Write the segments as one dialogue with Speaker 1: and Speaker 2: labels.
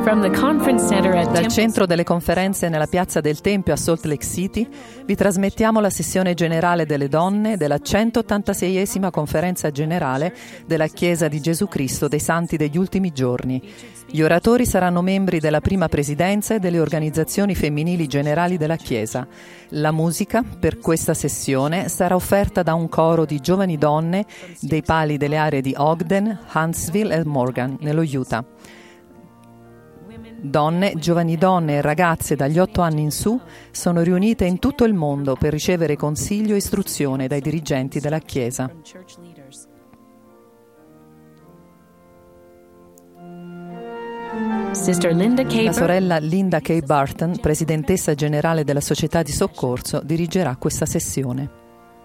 Speaker 1: Dal centro delle conferenze nella piazza del Tempio a Salt Lake City vi trasmettiamo la sessione generale delle donne della 186esima conferenza generale della Chiesa di Gesù Cristo dei Santi degli Ultimi Giorni. Gli oratori saranno membri della prima presidenza e delle organizzazioni femminili generali della Chiesa. La musica per questa sessione sarà offerta da un coro di giovani donne dei pali delle aree di Ogden, Huntsville e Morgan, nello Utah. Donne, giovani donne e ragazze dagli 8 anni in su sono riunite in tutto il mondo per ricevere consiglio e istruzione dai dirigenti della Chiesa. La sorella Linda K. Barton, presidentessa generale della Società di Soccorso, dirigerà questa sessione.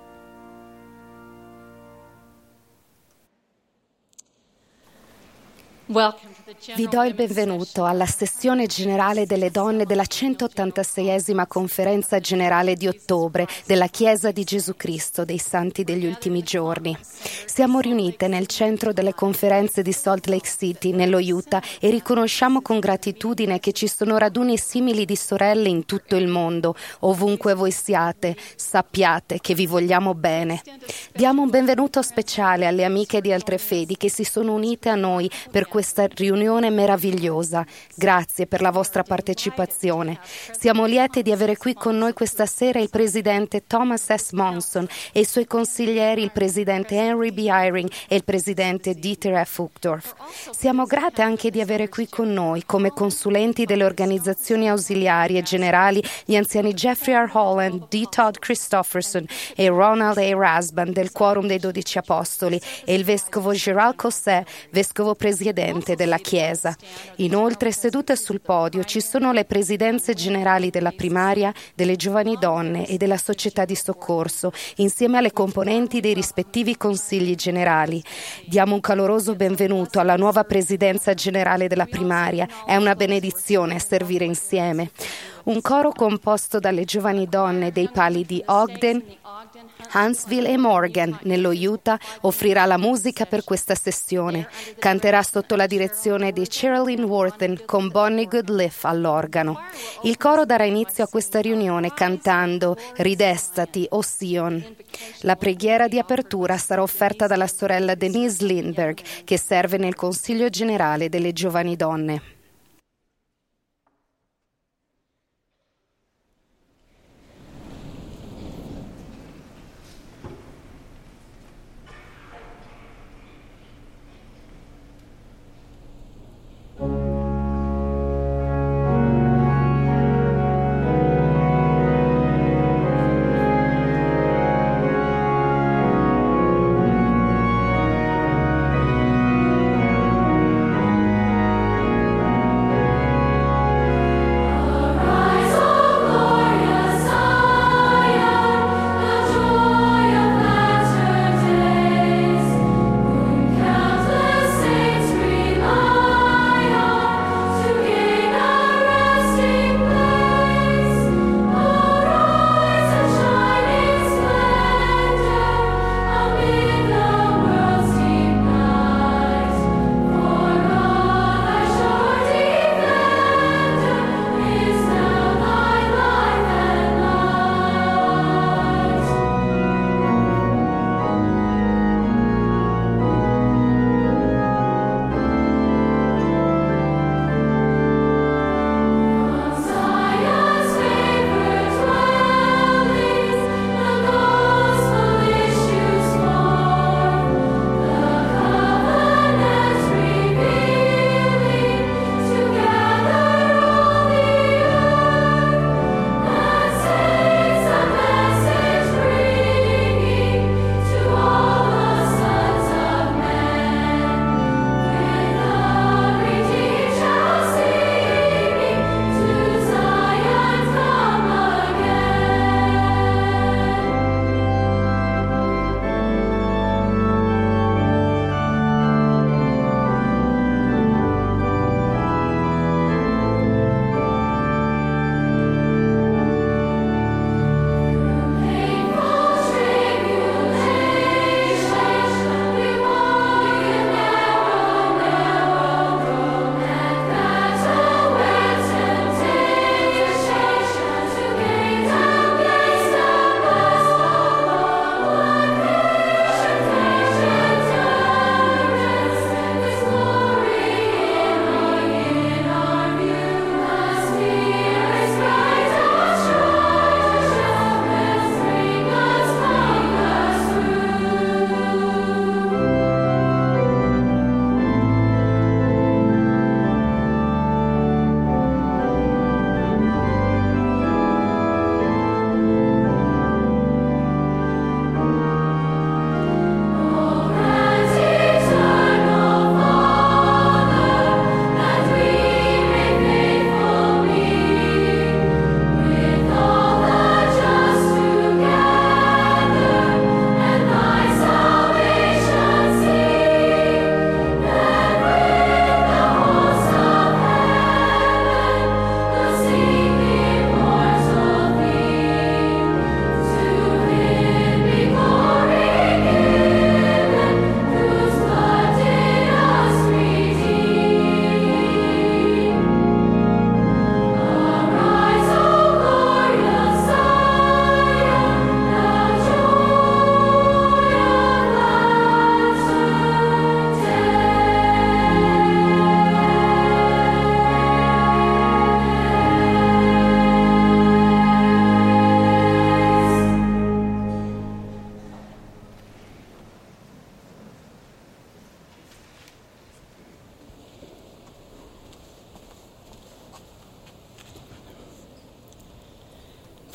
Speaker 2: Vi do il benvenuto alla sessione generale delle donne della 186esima conferenza generale di ottobre della Chiesa di Gesù Cristo dei Santi degli Ultimi Giorni. Siamo riunite nel centro delle conferenze di Salt Lake City, nello Utah, e riconosciamo con gratitudine che ci sono raduni simili di sorelle in tutto il mondo. Ovunque voi siate, sappiate che vi vogliamo bene. Diamo un benvenuto speciale alle amiche di altre fedi che si sono unite a noi per questa riunione meravigliosa. Grazie per la vostra partecipazione. Siamo liete di avere qui con noi questa sera il presidente Thomas S. Monson e i suoi consiglieri, il presidente Henry B. Eyring e il presidente Dieter F. Uchtdorf. Siamo grate anche di avere qui con noi, come consulenti delle organizzazioni ausiliarie generali, gli anziani Jeffrey R. Holland, D. Todd Christofferson e Ronald A. Rasband del Quorum dei 12 Apostoli e il vescovo Gerald Cosset, vescovo presidente della Chiesa. Inoltre, sedute sul podio ci sono le presidenze generali della primaria, delle giovani donne e della società di soccorso, insieme alle componenti dei rispettivi consigli generali. Diamo un caloroso benvenuto alla nuova presidenza generale della primaria. È una benedizione servire insieme. Un coro composto dalle giovani donne dei pali di Ogden, Huntsville e Morgan, nello Utah, offrirà la musica per questa sessione. Canterà sotto la direzione di Sherilyn Worthen con Bonnie Goodliff all'organo. Il coro darà inizio a questa riunione cantando Ridestati, o Sion. La preghiera di apertura sarà offerta dalla sorella Denise Lindberg, che serve nel Consiglio Generale delle Giovani Donne.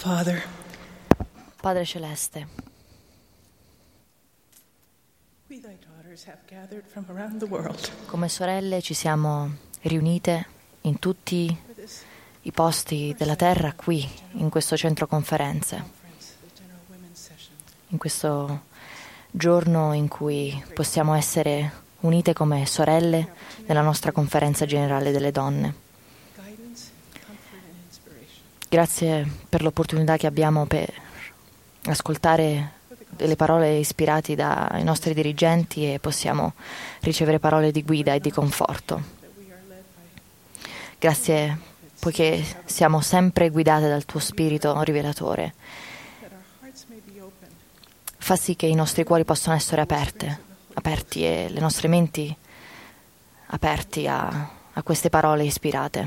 Speaker 3: Father,
Speaker 4: Padre Celeste,
Speaker 3: we thy daughters have gathered from around the world
Speaker 4: come sorelle ci siamo riunite in tutti
Speaker 3: for this
Speaker 4: i posti della terra qui, in questo centro conferenze,
Speaker 3: conference, the General Women's Session.
Speaker 4: in questo giorno in cui possiamo essere unite come sorelle nella nostra conferenza generale delle donne.
Speaker 3: Guidance, comfort, and inspiration.
Speaker 4: Grazie per l'opportunità che abbiamo per ascoltare delle parole ispirate dai nostri dirigenti e possiamo ricevere parole di guida e di conforto.
Speaker 3: That we are led by
Speaker 4: Grazie poiché siamo sempre guidate dal tuo spirito rivelatore.
Speaker 3: that our hearts may be open
Speaker 4: Fa sì che i nostri cuori possano essere aperti e le nostre menti aperti a queste parole ispirate.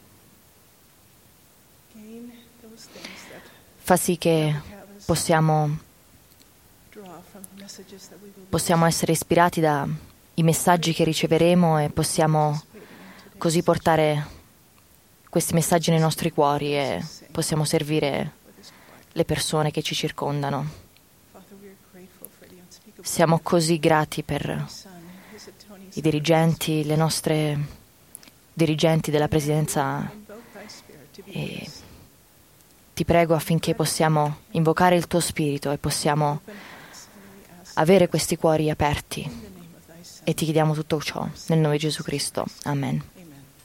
Speaker 3: gain those things that
Speaker 4: Fa sì che
Speaker 3: have us
Speaker 4: possiamo
Speaker 3: draw from the messages that we will be
Speaker 4: possiamo essere ispirati dai messaggi che riceveremo e possiamo
Speaker 3: participating in today.
Speaker 4: così portare questi messaggi nei nostri cuori e possiamo servire
Speaker 3: For this quiet.
Speaker 4: le persone che ci circondano.
Speaker 3: Father, we are grateful for the unspeakable
Speaker 4: Siamo così grati per
Speaker 3: Son, his atoning
Speaker 4: i dirigenti, le nostre dirigenti della presidenza
Speaker 3: invoke thy spirit to be
Speaker 4: e
Speaker 3: with us.
Speaker 4: ti prego affinché possiamo invocare il tuo spirito e possiamo
Speaker 3: Open hearts, and we ask
Speaker 4: avere questi cuori aperti
Speaker 3: in the name of thy Son.
Speaker 4: e ti chiediamo tutto ciò nel nome di Gesù Cristo. Amen.
Speaker 3: Amen.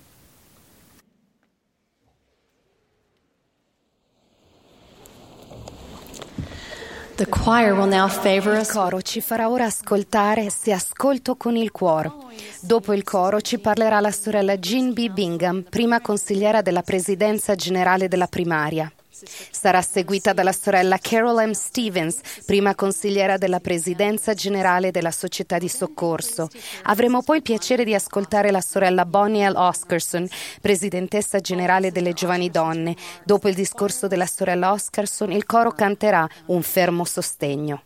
Speaker 5: The choir will now favor
Speaker 2: Il
Speaker 5: us.
Speaker 2: coro ci farà ora ascoltare Se ascolto con il cuore. Dopo il coro ci parlerà la sorella Jean B. Bingham, prima consigliera della Presidenza Generale della Primaria. Sarà seguita dalla sorella Carol M. Stevens, prima consigliera della Presidenza Generale della Società di Soccorso. Avremo poi il piacere di ascoltare la sorella Bonnie L. Oscarson, Presidentessa Generale delle Giovani Donne. Dopo il discorso della sorella Oscarson, il coro canterà Un fermo sostegno.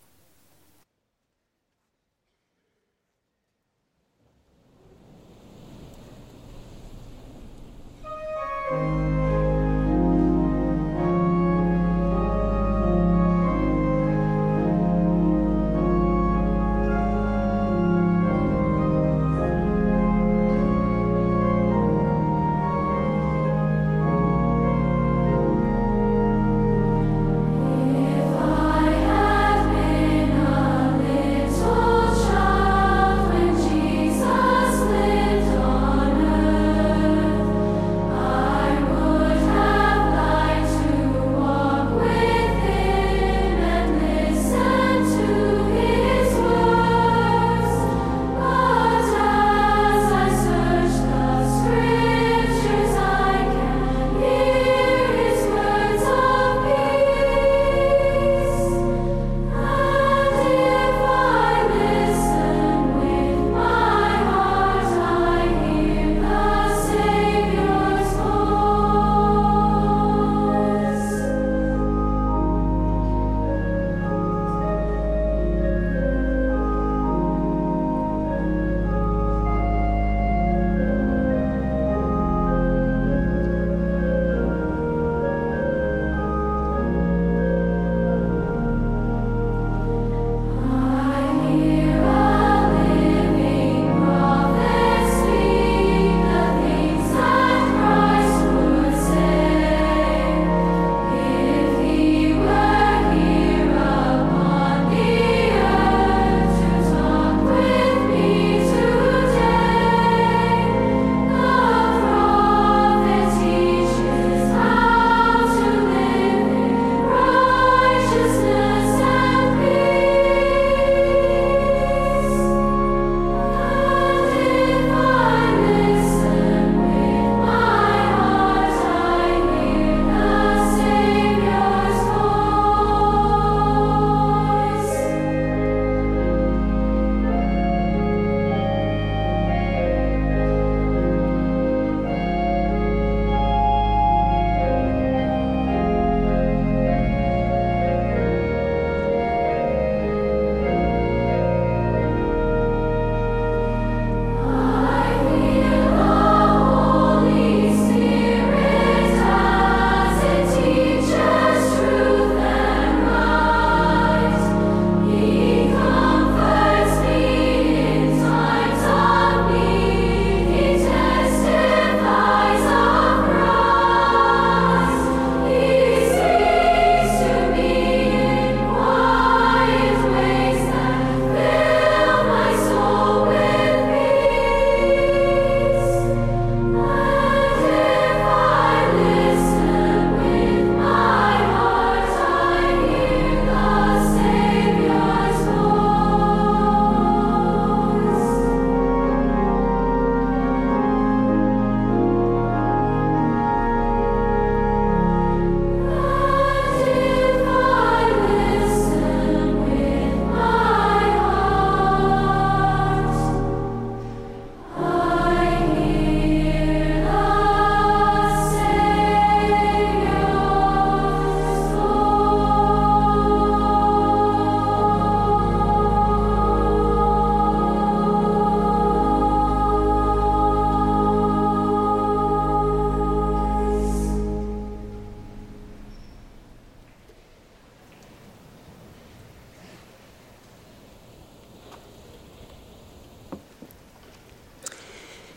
Speaker 6: If I have been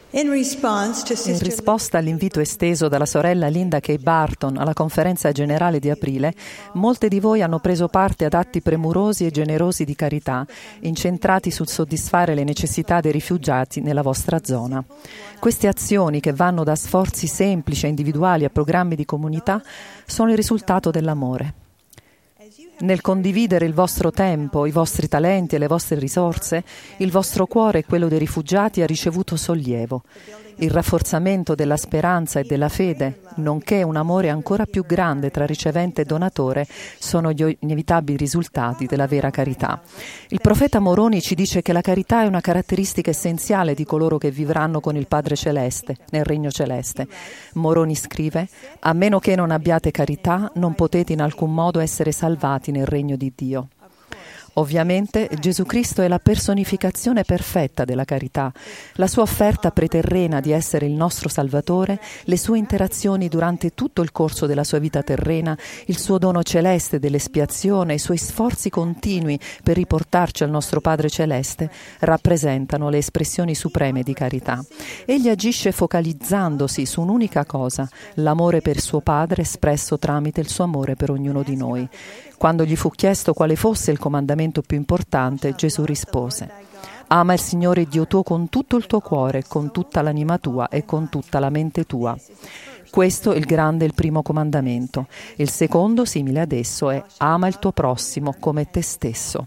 Speaker 1: In risposta all'invito esteso dalla sorella Linda K. Barton alla conferenza generale di aprile, molte di voi hanno preso parte ad atti premurosi e generosi di carità, incentrati sul soddisfare le necessità dei rifugiati nella vostra zona. Queste azioni, che vanno da sforzi semplici e individuali a programmi di comunità, sono il risultato dell'amore. Nel condividere il vostro tempo, i vostri talenti e le vostre risorse, il vostro cuore e quello dei rifugiati ha ricevuto sollievo. Il rafforzamento della speranza e della fede, nonché un amore ancora più grande tra ricevente e donatore, sono gli inevitabili risultati della vera carità. Il profeta Moroni ci dice che la carità è una caratteristica essenziale di coloro che vivranno con il Padre Celeste, nel Regno Celeste. Moroni scrive: «A meno che non abbiate carità, non potete in alcun modo essere salvati nel Regno di Dio». Ovviamente Gesù Cristo è la personificazione perfetta della carità. La sua offerta preterrena di essere il nostro Salvatore, le sue interazioni durante tutto il corso della sua vita terrena, il suo dono celeste dell'espiazione, i suoi sforzi continui per riportarci al nostro Padre Celeste, rappresentano le espressioni supreme di carità. Egli agisce focalizzandosi su un'unica cosa, l'amore per suo Padre espresso tramite il suo amore per ognuno di noi. Quando gli fu chiesto quale fosse il comandamento più importante, Gesù rispose: «Ama il Signore Dio tuo con tutto il tuo cuore, con tutta l'anima tua e con tutta la mente tua». Questo è il grande e il primo comandamento. Il secondo, simile ad esso, è: «Ama il tuo prossimo come te stesso».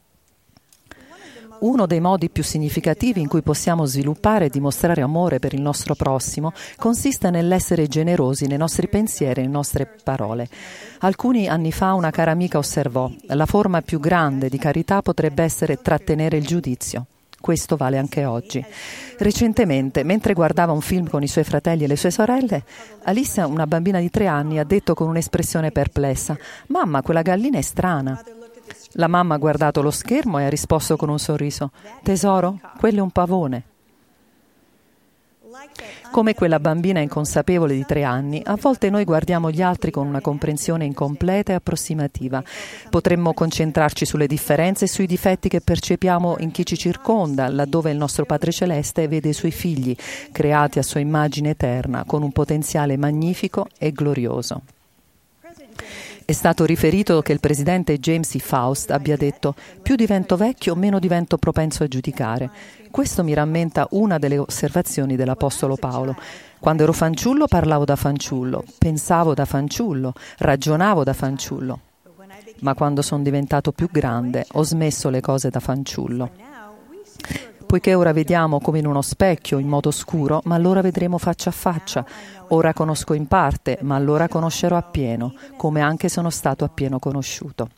Speaker 1: Uno dei modi più significativi in cui possiamo sviluppare e dimostrare amore per il nostro prossimo consiste nell'essere generosi nei nostri pensieri e nelle nostre parole. Alcuni anni fa una cara amica osservò: la forma più grande di carità potrebbe essere trattenere il giudizio. Questo vale anche oggi. Recentemente, mentre guardava un film con i suoi fratelli e le sue sorelle, Alicia, una bambina di 3 anni, ha detto con un'espressione perplessa: «Mamma, quella gallina è strana». La mamma ha guardato lo schermo e ha risposto con un sorriso: «Tesoro, quello è un pavone». Come quella bambina inconsapevole di 3 anni, a volte noi guardiamo gli altri con una comprensione incompleta e approssimativa. Potremmo concentrarci sulle differenze e sui difetti che percepiamo in chi ci circonda, laddove il nostro Padre Celeste vede i suoi figli, creati a sua immagine eterna, con un potenziale magnifico e glorioso. È stato riferito che il presidente James E. Faust abbia detto: «Più divento vecchio, meno divento propenso a giudicare». Questo mi rammenta una delle osservazioni dell'Apostolo Paolo. Quando ero fanciullo parlavo da fanciullo, pensavo da fanciullo, ragionavo da fanciullo. Ma quando sono diventato più grande ho smesso le cose da fanciullo. Poiché ora vediamo come in uno specchio, in modo scuro, ma allora vedremo faccia a faccia. Ora conosco in parte, ma allora conoscerò appieno, come anche sono stato appieno conosciuto.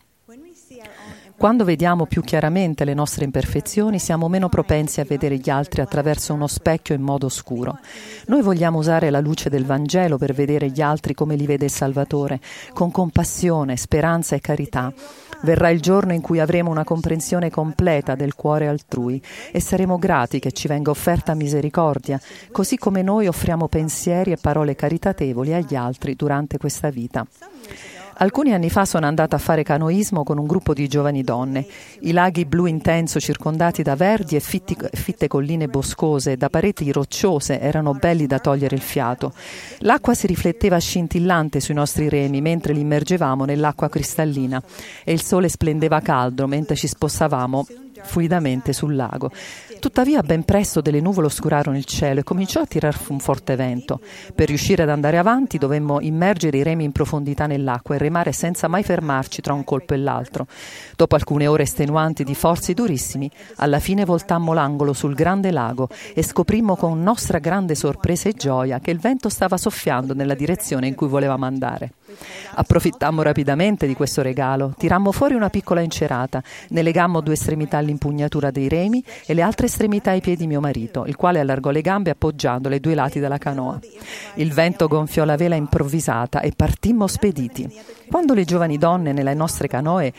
Speaker 1: Quando vediamo più chiaramente le nostre imperfezioni, siamo meno propensi a vedere gli altri attraverso uno specchio in modo scuro. Noi vogliamo usare la luce del Vangelo per vedere gli altri come li vede il Salvatore, con compassione, speranza e carità. Verrà il giorno in cui avremo una comprensione completa del cuore altrui e saremo grati che ci venga offerta misericordia, così come noi offriamo pensieri e parole caritatevoli agli altri durante questa vita. Alcuni anni fa sono andata a fare canoismo con un gruppo di giovani donne. I laghi blu intenso circondati da verdi e fitte colline boscose e da pareti rocciose erano belli da togliere il fiato. L'acqua si rifletteva scintillante sui nostri remi mentre li immergevamo nell'acqua cristallina e il sole splendeva caldo mentre ci spostavamo fluidamente sul lago. Tuttavia ben presto delle nuvole oscurarono il cielo e cominciò a tirar un forte vento. Per riuscire ad andare avanti dovemmo immergere i remi in profondità nell'acqua e remare senza mai fermarci tra un colpo e l'altro. Dopo alcune ore estenuanti di forzi durissimi, alla fine voltammo l'angolo sul grande lago e scoprimmo con nostra grande sorpresa e gioia che il vento stava soffiando nella direzione in cui volevamo andare. Approfittammo rapidamente di questo regalo, tirammo fuori una piccola incerata, ne legammo 2 estremità all'impugnatura dei remi e le altre estremità ai piedi di mio marito, il quale allargò le gambe appoggiandole ai 2 lati della canoa. Il vento gonfiò la vela improvvisata e partimmo spediti. Quando le giovani donne nelle nostre canoe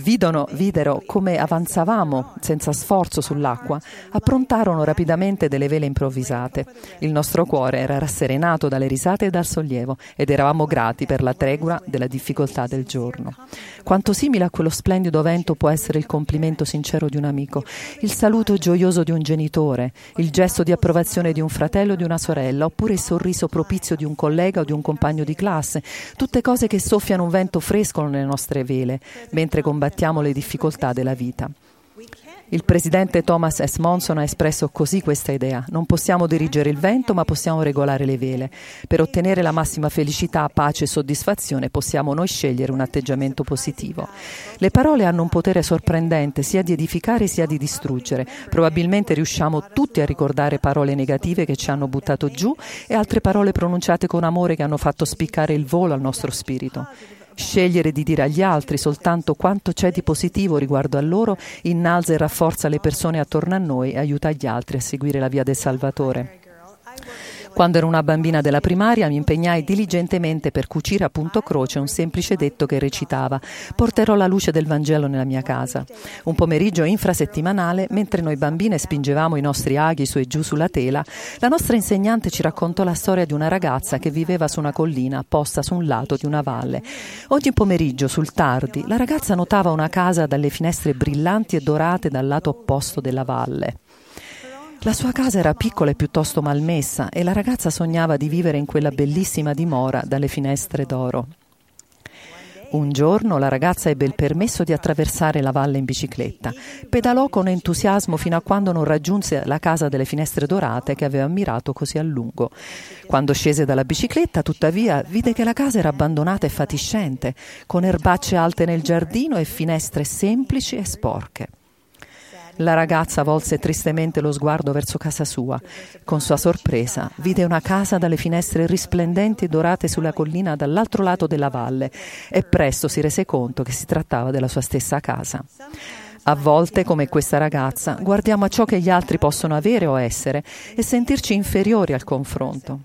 Speaker 1: videro come avanzavamo senza sforzo sull'acqua, approntarono rapidamente delle vele improvvisate. Il nostro cuore era rasserenato dalle risate e dal sollievo ed eravamo grati per la tregua della difficoltà del giorno. Quanto simile a quello splendido evento può essere il complimento sincero di un amico, il saluto gioioso di un genitore, il gesto di approvazione di un fratello o di una sorella, oppure il sorriso propizio di un collega o di un compagno di classe, tutte cose che soffiano un vento fresco nelle nostre vele, mentre combattiamo le difficoltà della vita. Il presidente Thomas S. Monson ha espresso così questa idea: non possiamo dirigere il vento, ma possiamo regolare le vele. Per ottenere la massima felicità, pace e soddisfazione possiamo noi scegliere un atteggiamento positivo. Le parole hanno un potere sorprendente sia di edificare sia di distruggere. Probabilmente riusciamo tutti a ricordare parole negative che ci hanno buttato giù e altre parole pronunciate con amore che hanno fatto spiccare il volo al nostro spirito. Scegliere di dire agli altri soltanto quanto c'è di positivo riguardo a loro innalza e rafforza le persone attorno a noi e aiuta gli altri a seguire la via del Salvatore. Quando ero una bambina della primaria mi impegnai diligentemente per cucire a punto croce un semplice detto che recitava: porterò la luce del Vangelo nella mia casa. Un pomeriggio infrasettimanale, mentre noi bambine spingevamo i nostri aghi su e giù sulla tela, la nostra insegnante ci raccontò la storia di una ragazza che viveva su una collina posta su un lato di una valle. Ogni pomeriggio, sul tardi, la ragazza notava una casa dalle finestre brillanti e dorate dal lato opposto della valle. La sua casa era piccola e piuttosto malmessa e la ragazza sognava di vivere in quella bellissima dimora dalle finestre d'oro. Un giorno la ragazza ebbe il permesso di attraversare la valle in bicicletta. Pedalò con entusiasmo fino a quando non raggiunse la casa delle finestre dorate che aveva ammirato così a lungo. Quando scese dalla bicicletta, tuttavia, vide che la casa era abbandonata e fatiscente, con erbacce alte nel giardino e finestre semplici e sporche. La ragazza volse tristemente lo sguardo verso casa sua. Con sua sorpresa vide una casa dalle finestre risplendenti e dorate sulla collina dall'altro lato della valle e presto si rese conto che si trattava della sua stessa casa. A volte, come questa ragazza, guardiamo a ciò che gli altri possono avere o essere e sentirci inferiori al confronto.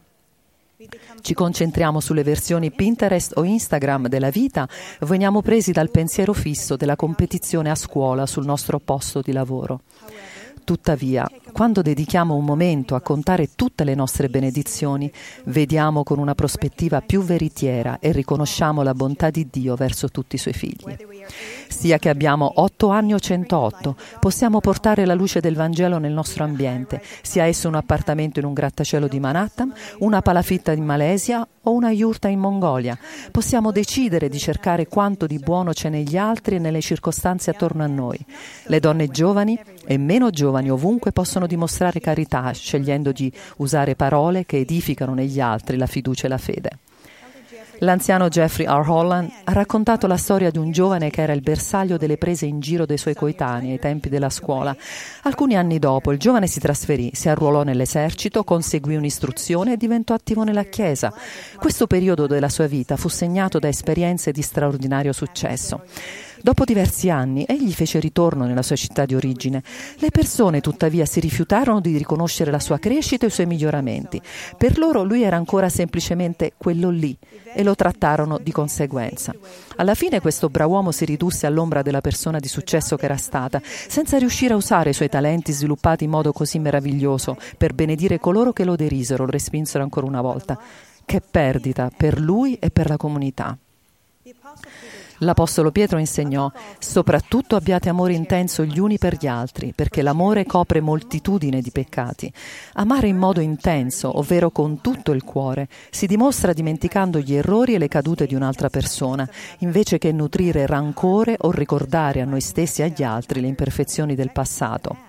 Speaker 1: Ci concentriamo sulle versioni Pinterest o Instagram della vita, veniamo presi dal pensiero fisso della competizione a scuola sul nostro posto di lavoro. Tuttavia, quando dedichiamo un momento a contare tutte le nostre benedizioni, vediamo con una prospettiva più veritiera e riconosciamo la bontà di Dio verso tutti i suoi figli. Sia che abbiamo 8 anni o 108, possiamo portare la luce del Vangelo nel nostro ambiente, sia esso un appartamento in un grattacielo di Manhattan, una palafitta in Malesia o una yurta in Mongolia. Possiamo decidere di cercare quanto di buono c'è negli altri e nelle circostanze attorno a noi. Le donne giovani e meno giovani ovunque possono dimostrare carità, scegliendo di usare parole che edificano negli altri la fiducia e la fede. L'anziano Jeffrey R. Holland ha raccontato la storia di un giovane che era il bersaglio delle prese in giro dei suoi coetanei ai tempi della scuola. Alcuni anni dopo il giovane si trasferì, si arruolò nell'esercito, conseguì un'istruzione e diventò attivo nella Chiesa. Questo periodo della sua vita fu segnato da esperienze di straordinario successo. Dopo diversi anni, egli fece ritorno nella sua città di origine. Le persone, tuttavia, si rifiutarono di riconoscere la sua crescita e i suoi miglioramenti. Per loro lui era ancora semplicemente quello lì e lo trattarono di conseguenza. Alla fine questo brav'uomo si ridusse all'ombra della persona di successo che era stata, senza riuscire a usare i suoi talenti sviluppati in modo così meraviglioso per benedire coloro che lo derisero, lo respinsero ancora una volta. Che perdita per lui e per la comunità. L'Apostolo Pietro insegnò: soprattutto abbiate amore intenso gli uni per gli altri, perché l'amore copre moltitudine di peccati. Amare in modo intenso, ovvero con tutto il cuore, si dimostra dimenticando gli errori e le cadute di un'altra persona, invece che nutrire rancore o ricordare a noi stessi e agli altri le imperfezioni del passato.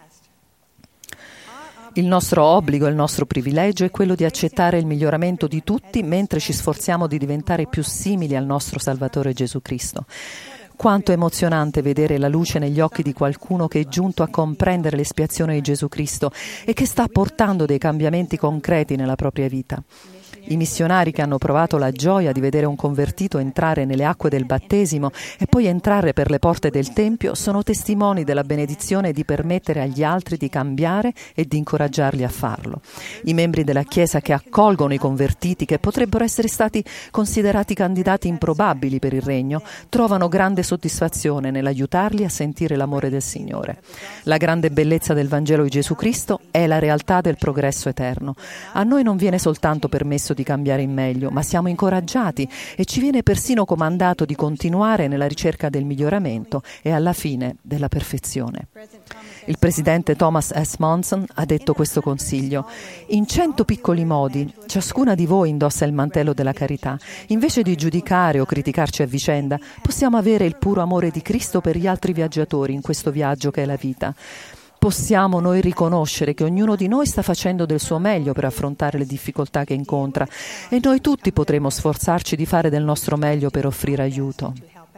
Speaker 1: Il nostro obbligo e il nostro privilegio è quello di accettare il miglioramento di tutti mentre ci sforziamo di diventare più simili al nostro Salvatore Gesù Cristo. Quanto emozionante vedere la luce negli occhi di qualcuno che è giunto a comprendere l'espiazione di Gesù Cristo e che sta portando dei cambiamenti concreti nella propria vita. I missionari che hanno provato la gioia di vedere un convertito entrare nelle acque del battesimo e poi entrare per le porte del Tempio sono testimoni della benedizione di permettere agli altri di cambiare e di incoraggiarli a farlo. I membri della Chiesa che accolgono i convertiti, che potrebbero essere stati considerati candidati improbabili per il regno, trovano grande soddisfazione nell'aiutarli a sentire l'amore del Signore. La grande bellezza del Vangelo di Gesù Cristo è è la realtà del progresso eterno. A noi non viene soltanto permesso di cambiare in meglio, ma siamo incoraggiati e ci viene persino comandato di continuare nella ricerca del miglioramento e alla fine della perfezione. Il presidente Thomas S. Monson ha detto questo consiglio: in 100 piccoli modi ciascuna di voi indossa il mantello della carità. Invece di giudicare o criticarci a vicenda, possiamo avere il puro amore di Cristo per gli altri viaggiatori in questo viaggio che è la vita. Possiamo noi riconoscere che ognuno di noi sta facendo del suo meglio per affrontare le difficoltà che incontra e noi tutti potremo sforzarci di fare del nostro meglio per offrire aiuto.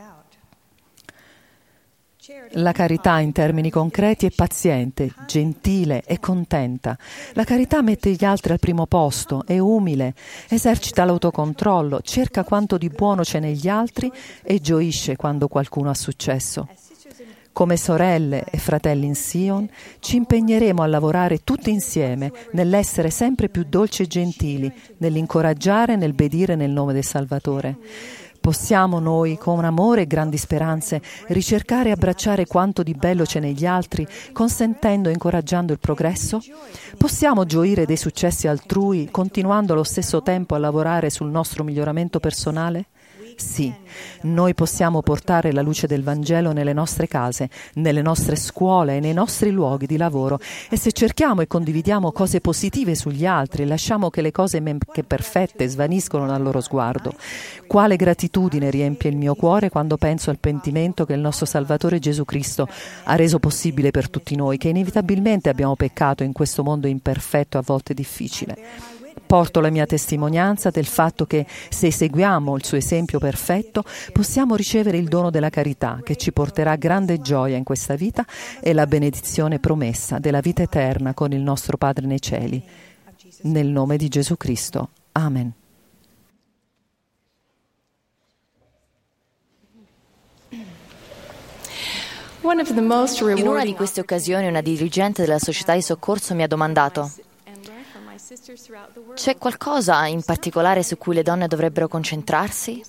Speaker 1: La carità in termini concreti è paziente, gentile e contenta. La carità mette gli altri al primo posto, è umile, esercita l'autocontrollo, cerca quanto di buono c'è negli altri e gioisce quando qualcuno ha successo. Come sorelle e fratelli in Sion, ci impegneremo a lavorare tutti insieme nell'essere sempre più dolci e gentili, nell'incoraggiare e nel obbedire nel nome del Salvatore. Possiamo noi, con amore e grandi speranze, ricercare e abbracciare quanto di bello c'è negli altri, consentendo e incoraggiando il progresso? Possiamo gioire dei successi altrui, continuando allo stesso tempo a lavorare sul nostro miglioramento personale? Sì, noi possiamo portare la luce del Vangelo nelle nostre case, nelle nostre scuole e nei nostri luoghi di lavoro, e se cerchiamo e condividiamo cose positive sugli altri e lasciamo che le cose che perfette svaniscono dal loro sguardo. Quale gratitudine riempie il mio cuore quando penso al pentimento che il nostro Salvatore Gesù Cristo ha reso possibile per tutti noi, che inevitabilmente abbiamo peccato in questo mondo imperfetto e a volte difficile. Porto la mia testimonianza del fatto che, se seguiamo il suo esempio perfetto, possiamo ricevere il dono della carità che ci porterà grande gioia in questa vita e la benedizione promessa della vita eterna con il nostro Padre nei cieli. Nel nome di Gesù Cristo. Amen.
Speaker 4: In una di queste occasioni una dirigente della società di soccorso mi ha domandato: c'è qualcosa in particolare su cui le donne dovrebbero concentrarsi?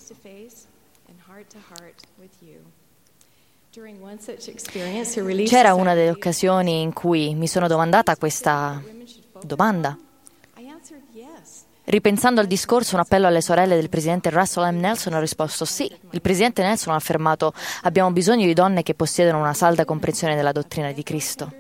Speaker 4: C'era una delle occasioni in cui mi sono domandata questa domanda. Ripensando al discorso, un appello alle sorelle del presidente Russell M. Nelson, ho risposto sì. Il presidente Nelson ha affermato: abbiamo bisogno di donne che possiedono una salda comprensione della dottrina di Cristo.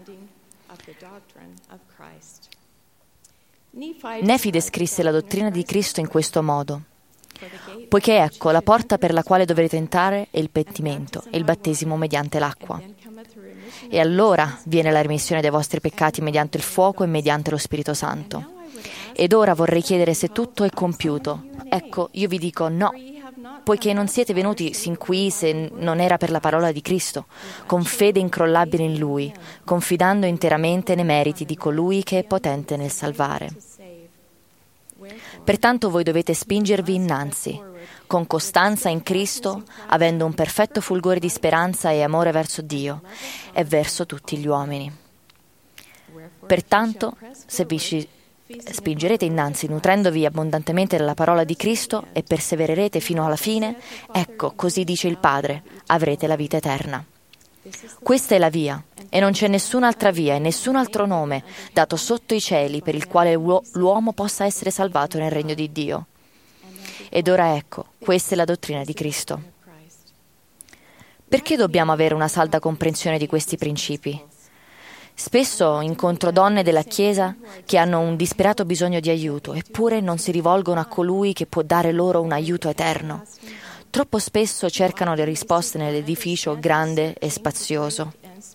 Speaker 4: Nefi descrisse la dottrina di Cristo in questo modo: poiché ecco, la porta per la quale dovrete entrare è il pentimento e il battesimo mediante l'acqua. E allora viene la remissione dei vostri peccati mediante il fuoco e mediante lo Spirito Santo. Ed ora vorrei chiedere se tutto è compiuto. Ecco, io vi dico no, poiché non siete venuti sin qui se non era per la parola di Cristo, con fede incrollabile in Lui, confidando interamente nei meriti di colui che è potente nel salvare. Pertanto voi dovete spingervi innanzi, con costanza in Cristo, avendo un perfetto fulgore di speranza e amore verso Dio e verso tutti gli uomini. Pertanto, se vi spingerete innanzi nutrendovi abbondantemente della parola di Cristo e persevererete fino alla fine, ecco, così dice il Padre, avrete la vita eterna. Questa è la via, e non c'è nessun'altra via e nessun altro nome dato sotto i cieli per il quale l'uomo possa essere salvato nel regno di Dio. Ed ora ecco, questa è la dottrina di Cristo. Perché dobbiamo avere una salda comprensione di questi principi? Spesso incontro donne della Chiesa che hanno un disperato bisogno di aiuto, eppure non si rivolgono a colui che può dare loro un aiuto eterno. Troppo spesso cercano le risposte nell'edificio grande e spazioso.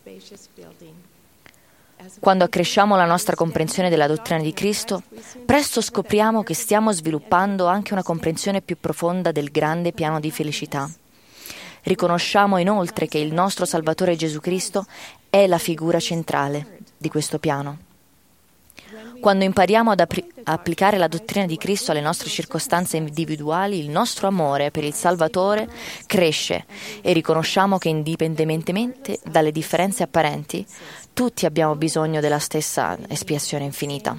Speaker 4: Quando accresciamo la nostra comprensione della dottrina di Cristo, presto scopriamo che stiamo sviluppando anche una comprensione più profonda del grande piano di felicità. Riconosciamo inoltre che il nostro Salvatore Gesù Cristo è la figura centrale di questo piano. Quando impariamo ad applicare la dottrina di Cristo alle nostre circostanze individuali, il nostro amore per il Salvatore cresce e riconosciamo che indipendentemente dalle differenze apparenti, tutti abbiamo bisogno della stessa espiazione infinita.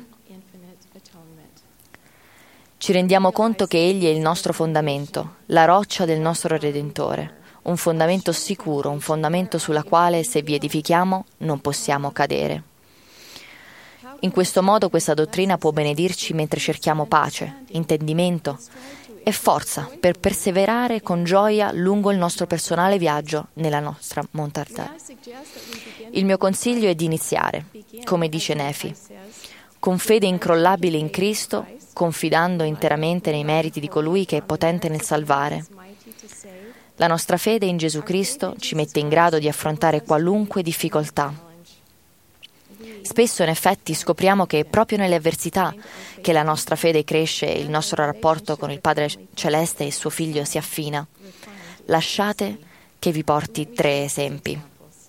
Speaker 4: Ci rendiamo conto che Egli è il nostro fondamento, la roccia del nostro Redentore, un fondamento sicuro, un fondamento sulla quale, se vi edifichiamo, non possiamo cadere. In questo modo questa dottrina può benedirci mentre cerchiamo pace, intendimento e forza per perseverare con gioia lungo il nostro personale viaggio nella nostra montagna. Il mio consiglio è di iniziare, come dice Nefi, con fede incrollabile in Cristo, confidando interamente nei meriti di colui che è potente nel salvare. La nostra fede in Gesù Cristo ci mette in grado di affrontare qualunque difficoltà. Spesso in effetti scopriamo che è proprio nelle avversità che la nostra fede cresce e il nostro rapporto con il Padre Celeste e il suo Figlio si affina. Lasciate che vi porti 3 esempi.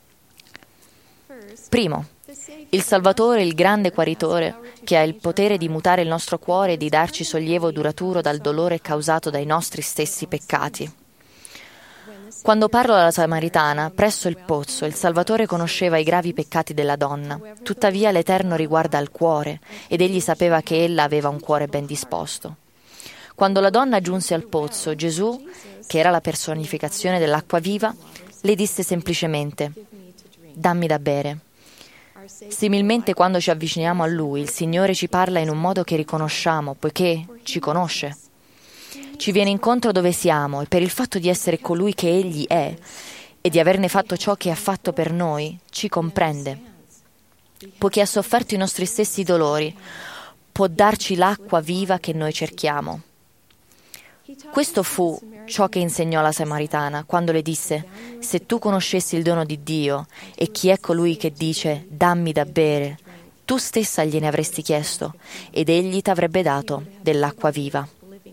Speaker 4: Primo, il Salvatore, il grande guaritore, che ha il potere di mutare il nostro cuore e di darci sollievo duraturo dal dolore causato dai nostri stessi peccati. Quando parlo alla Samaritana, presso il pozzo, il Salvatore conosceva i gravi peccati della donna. Tuttavia l'Eterno riguarda il cuore, ed egli sapeva che ella aveva un cuore ben disposto. Quando la donna giunse al pozzo, Gesù, che era la personificazione dell'acqua viva, le disse semplicemente: «Dammi da bere». Similmente, quando ci avviciniamo a Lui, il Signore ci parla in un modo che riconosciamo, poiché ci conosce. Ci viene incontro dove siamo, e per il fatto di essere colui che Egli è e di averne fatto ciò che ha fatto per noi, ci comprende. Poiché ha sofferto i nostri stessi dolori, può darci l'acqua viva che noi cerchiamo. Questo fu ciò che insegnò la Samaritana quando le disse: «Se tu conoscessi il dono di Dio e chi è colui che dice dammi da bere, tu stessa gliene avresti chiesto ed egli t'avrebbe dato dell'acqua viva».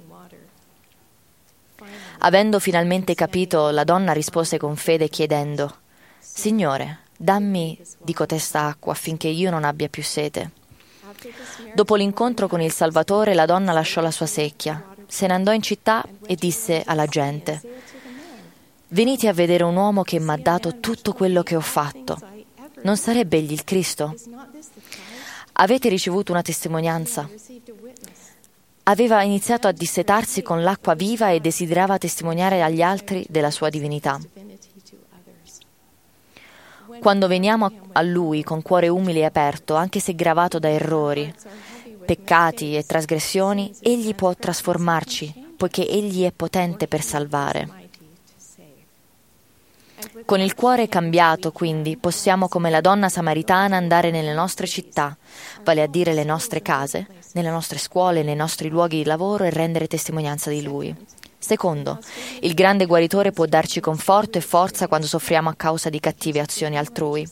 Speaker 4: Avendo finalmente capito, la donna rispose con fede chiedendo: «Signore, dammi di cotesta acqua affinché io non abbia più sete». Dopo l'incontro con il Salvatore, la donna lasciò la sua secchia, se ne andò in città e disse alla gente: «Venite a vedere un uomo che mi ha dato tutto quello che ho fatto. Non sarebbe egli il Cristo?» Avete ricevuto una testimonianza. Aveva iniziato a dissetarsi con l'acqua viva e desiderava testimoniare agli altri della sua divinità. Quando veniamo a Lui con cuore umile e aperto, anche se gravato da errori, peccati e trasgressioni, Egli può trasformarci, poiché Egli è potente per salvare. Con il cuore cambiato, quindi, possiamo come la donna samaritana andare nelle nostre città, vale a dire le nostre case, nelle nostre scuole, nei nostri luoghi di lavoro e rendere testimonianza di Lui. Secondo, il grande guaritore può darci conforto e forza quando soffriamo a causa di cattive azioni altrui.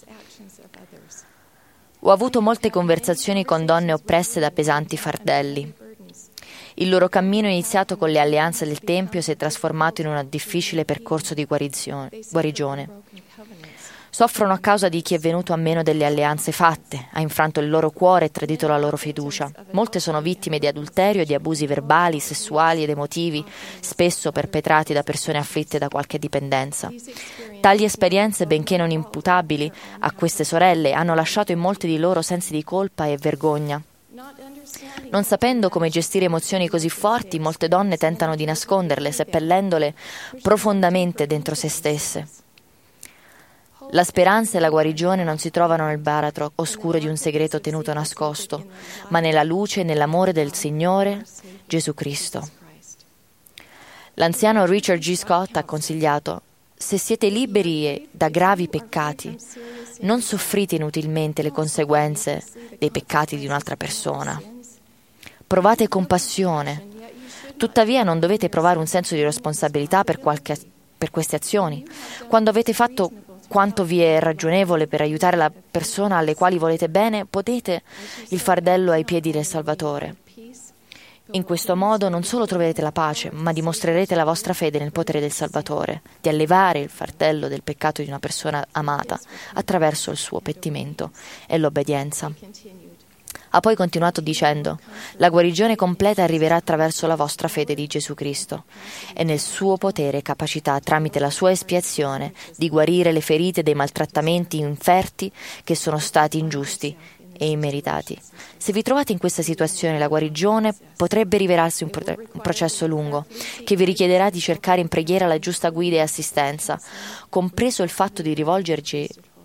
Speaker 4: Ho avuto molte conversazioni con donne oppresse da pesanti fardelli. Il loro cammino iniziato con le alleanze del Tempio si è trasformato in un difficile percorso di guarigione. Soffrono a causa di chi è venuto a meno delle alleanze fatte, ha infranto il loro cuore e tradito la loro fiducia. Molte sono vittime di adulterio e di abusi verbali, sessuali ed emotivi, spesso perpetrati da persone afflitte da qualche dipendenza. Tali esperienze, benché non imputabili a queste sorelle, hanno lasciato in molte di loro sensi di colpa e vergogna. Non sapendo come gestire emozioni così forti, molte donne tentano di nasconderle, seppellendole profondamente dentro se stesse. La speranza e la guarigione non si trovano nel baratro oscuro di un segreto tenuto nascosto, ma nella luce e nell'amore del Signore Gesù Cristo. L'anziano Richard G. Scott ha consigliato: se siete liberi da gravi peccati, non soffrite inutilmente le conseguenze dei peccati di un'altra persona. Provate compassione. Tuttavia non dovete provare un senso di responsabilità per queste azioni. Quando avete fatto quanto vi è ragionevole per aiutare la persona alle quali volete bene, potete il fardello ai piedi del Salvatore. In questo modo non solo troverete la pace, ma dimostrerete la vostra fede nel potere del Salvatore, di allevare il fardello del peccato di una persona amata attraverso il suo pentimento e l'obbedienza. Ha poi continuato dicendo: la guarigione completa arriverà attraverso la vostra fede di Gesù Cristo e nel suo potere e capacità, tramite la sua espiazione, di guarire le ferite dei maltrattamenti inferti che sono stati ingiusti e immeritati. Se vi trovate in questa situazione, la guarigione potrebbe rivelarsi un processo lungo, che vi richiederà di cercare in preghiera la giusta guida e assistenza, compreso il fatto di rivolgerci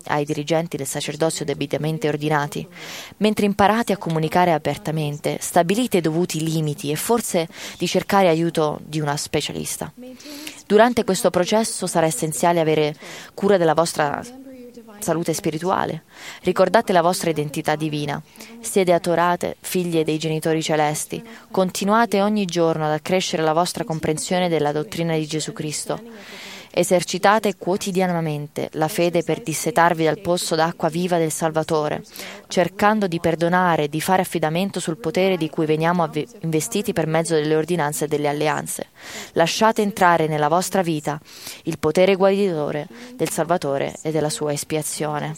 Speaker 4: ai dirigenti del sacerdozio debitamente ordinati, mentre imparate a comunicare apertamente, stabilite i dovuti limiti e forse di cercare aiuto di una specialista. Durante questo processo sarà essenziale avere cura della vostra salute spirituale. Ricordate la vostra identità divina. Siete adorate figlie dei genitori celesti. Continuate ogni giorno ad accrescere la vostra comprensione della dottrina di Gesù Cristo. Esercitate quotidianamente la fede per dissetarvi dal pozzo d'acqua viva del Salvatore, cercando di perdonare e di fare affidamento sul potere di cui veniamo investiti per mezzo delle ordinanze e delle alleanze. Lasciate entrare nella vostra vita il potere guaritore del Salvatore e della sua espiazione.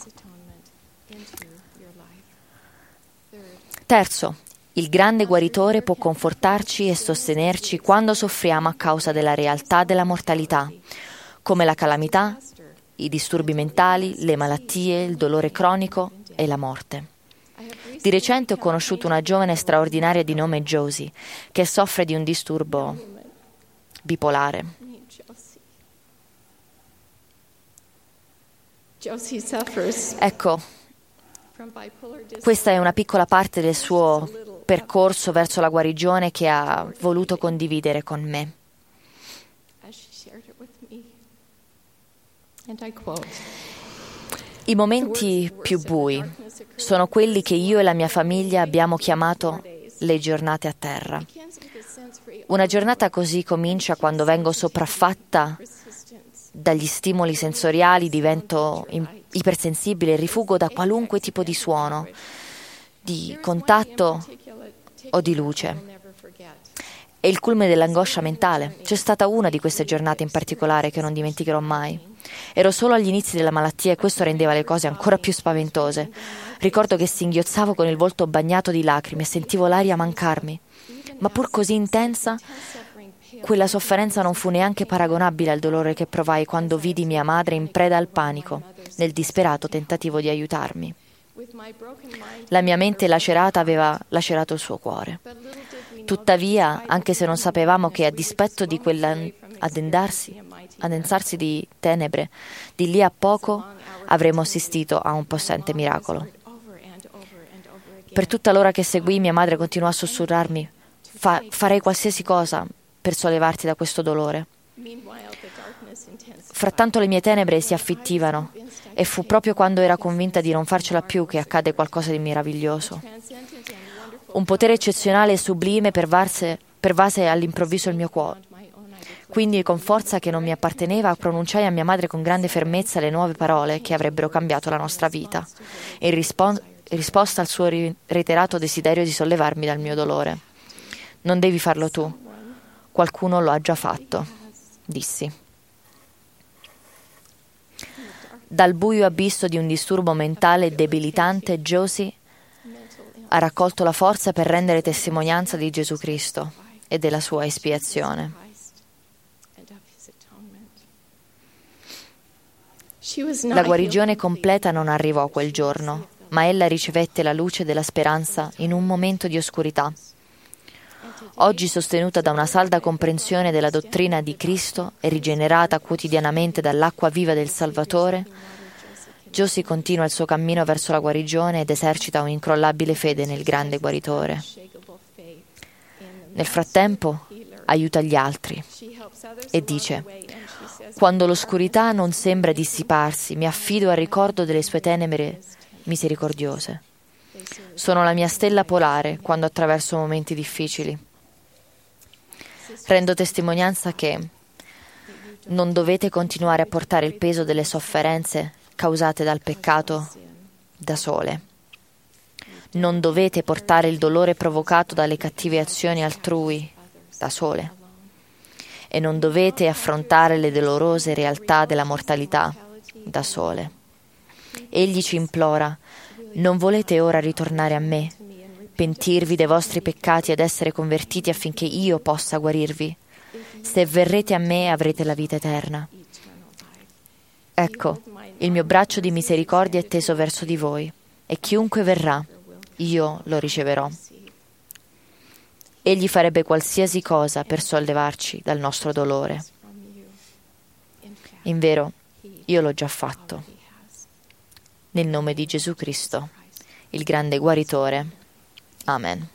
Speaker 4: Terzo, il grande guaritore può confortarci e sostenerci quando soffriamo a causa della realtà della mortalità, come la calamità, i disturbi mentali, le malattie, il dolore cronico e la morte. Di recente ho conosciuto una giovane straordinaria di nome Josie, che soffre di un disturbo bipolare. Ecco, questa è una piccola parte del suo percorso verso la guarigione che ha voluto condividere con me. I momenti più bui sono quelli che io e la mia famiglia abbiamo chiamato le giornate a terra. Una giornata così comincia quando vengo sopraffatta dagli stimoli sensoriali, divento ipersensibile e rifugo da qualunque tipo di suono, di contatto o di luce. È il culmine dell'angoscia mentale. C'è stata una di queste giornate in particolare che non dimenticherò mai. Ero solo agli inizi della malattia e questo rendeva le cose ancora più spaventose. Ricordo che singhiozzavo con il volto bagnato di lacrime e sentivo l'aria mancarmi. Ma pur così intensa, quella sofferenza non fu neanche paragonabile al dolore che provai quando vidi mia madre in preda al panico, nel disperato tentativo di aiutarmi. La mia mente lacerata aveva lacerato il suo cuore. Tuttavia, anche se non sapevamo che a dispetto di addensarsi di tenebre, di lì a poco avremmo assistito a un possente miracolo. Per tutta l'ora che seguì, mia madre continuò a sussurrarmi: farei qualsiasi cosa per sollevarti da questo dolore. Frattanto le mie tenebre si affittivano e fu proprio quando era convinta di non farcela più che accade qualcosa di meraviglioso. Un potere eccezionale e sublime pervase all'improvviso il mio cuore. Quindi, con forza che non mi apparteneva, pronunciai a mia madre con grande fermezza le nuove parole che avrebbero cambiato la nostra vita, in risposta al suo reiterato desiderio di sollevarmi dal mio dolore. Non devi farlo tu, qualcuno lo ha già fatto, dissi. Dal buio abisso di un disturbo mentale debilitante, Josie ha raccolto la forza per rendere testimonianza di Gesù Cristo e della sua espiazione. La guarigione completa non arrivò quel giorno, ma ella ricevette la luce della speranza in un momento di oscurità. Oggi, sostenuta da una salda comprensione della dottrina di Cristo e rigenerata quotidianamente dall'acqua viva del Salvatore, Josie continua il suo cammino verso la guarigione ed esercita un'incrollabile fede nel grande guaritore. Nel frattempo, aiuta gli altri e dice: quando l'oscurità non sembra dissiparsi, mi affido al ricordo delle sue tenebre misericordiose. Sono la mia stella polare quando attraverso momenti difficili. Rendo testimonianza che non dovete continuare a portare il peso delle sofferenze causate dal peccato da sole. Non dovete portare il dolore provocato dalle cattive azioni altrui da sole. E non dovete affrontare le dolorose realtà della mortalità da sole. Egli ci implora: non volete ora ritornare a me, pentirvi dei vostri peccati ed essere convertiti affinché io possa guarirvi? Se verrete a me avrete la vita eterna. Ecco, il mio braccio di misericordia è teso verso di voi, e chiunque verrà, io lo riceverò. Egli farebbe qualsiasi cosa per sollevarci dal nostro dolore. Invero, io l'ho già fatto. nel nome di Gesù Cristo, il grande guaritore. Amen.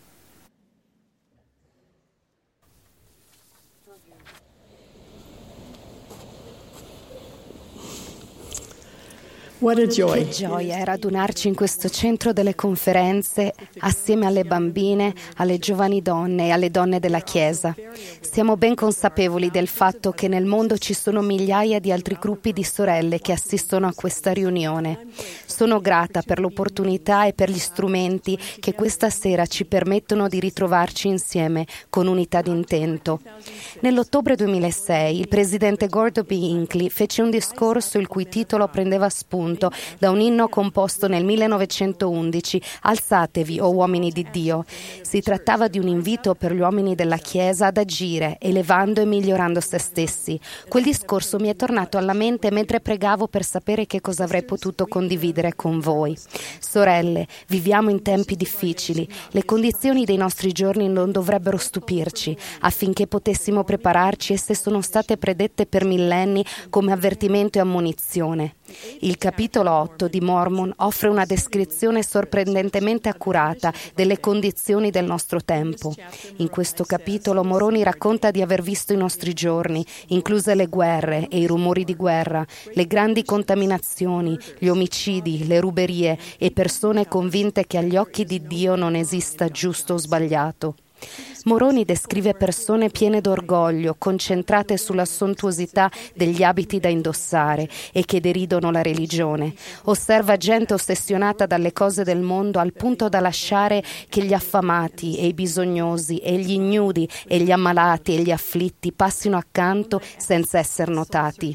Speaker 6: What a joy.
Speaker 2: Che gioia radunarci in questo centro delle conferenze assieme alle bambine, alle giovani donne e alle donne della Chiesa. Siamo ben consapevoli del fatto che nel mondo ci sono migliaia di altri gruppi di sorelle che assistono a questa riunione. Sono grata per l'opportunità e per gli strumenti che questa sera ci permettono di ritrovarci insieme con unità d'intento. Nell'ottobre 2006 il presidente Gordon B. Hinckley fece un discorso il cui titolo prendeva spunto da un inno composto nel 1911, Alzatevi, o uomini di Dio. Si trattava di un invito per gli uomini della Chiesa ad agire, elevando e migliorando se stessi. Quel discorso mi è tornato alla mente mentre pregavo per sapere che cosa avrei potuto condividere con voi. Sorelle, viviamo in tempi difficili. Le condizioni dei nostri giorni non dovrebbero stupirci. Affinché potessimo prepararci, esse sono state predette per millenni come avvertimento e ammonizione. Il capitolo 8 di Mormon offre una descrizione sorprendentemente accurata delle condizioni del nostro tempo. In questo capitolo Moroni racconta di aver visto i nostri giorni, incluse le guerre e i rumori di guerra, le grandi contaminazioni, gli omicidi, le ruberie e persone convinte che agli occhi di Dio non esista giusto o sbagliato. Moroni descrive persone piene d'orgoglio, concentrate sulla sontuosità degli abiti da indossare e che deridono la religione. Osserva gente ossessionata dalle cose del mondo al punto da lasciare che gli affamati e i bisognosi e gli ignudi e gli ammalati e gli afflitti passino accanto senza essere notati.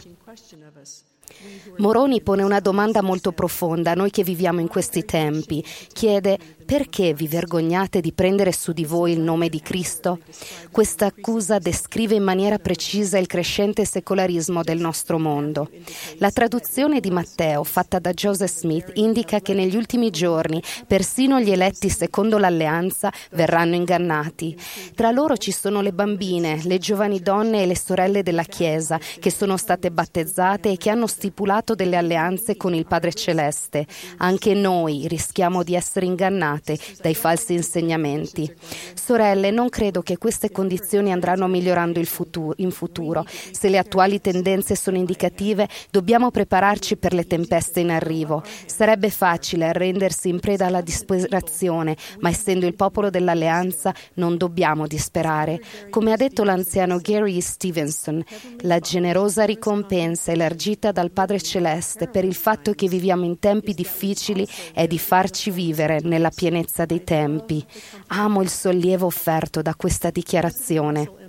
Speaker 2: Moroni pone una domanda molto profonda a noi che viviamo in questi tempi. Chiede: perché vi vergognate di prendere su di voi il nome di Cristo? Questa accusa descrive in maniera precisa il crescente secolarismo del nostro mondo. La traduzione di Matteo, fatta da Joseph Smith, indica che negli ultimi giorni persino gli eletti secondo l'alleanza verranno ingannati. Tra loro ci sono le bambine, le giovani donne e le sorelle della Chiesa che sono state battezzate e che hanno stipulato delle alleanze con il Padre Celeste. Anche noi rischiamo di essere ingannati dai falsi insegnamenti. Sorelle, non credo che queste condizioni andranno migliorando in futuro. Se le attuali tendenze sono indicative, dobbiamo prepararci per le tempeste in arrivo. Sarebbe facile arrendersi in preda alla disperazione, ma essendo il popolo dell'alleanza non dobbiamo disperare. Come ha detto l'anziano Gary Stevenson, la generosa ricompensa elargita dal Padre Celeste per il fatto che viviamo in tempi difficili è di farci vivere nella pienezza dei tempi. Amo il sollievo offerto da questa dichiarazione.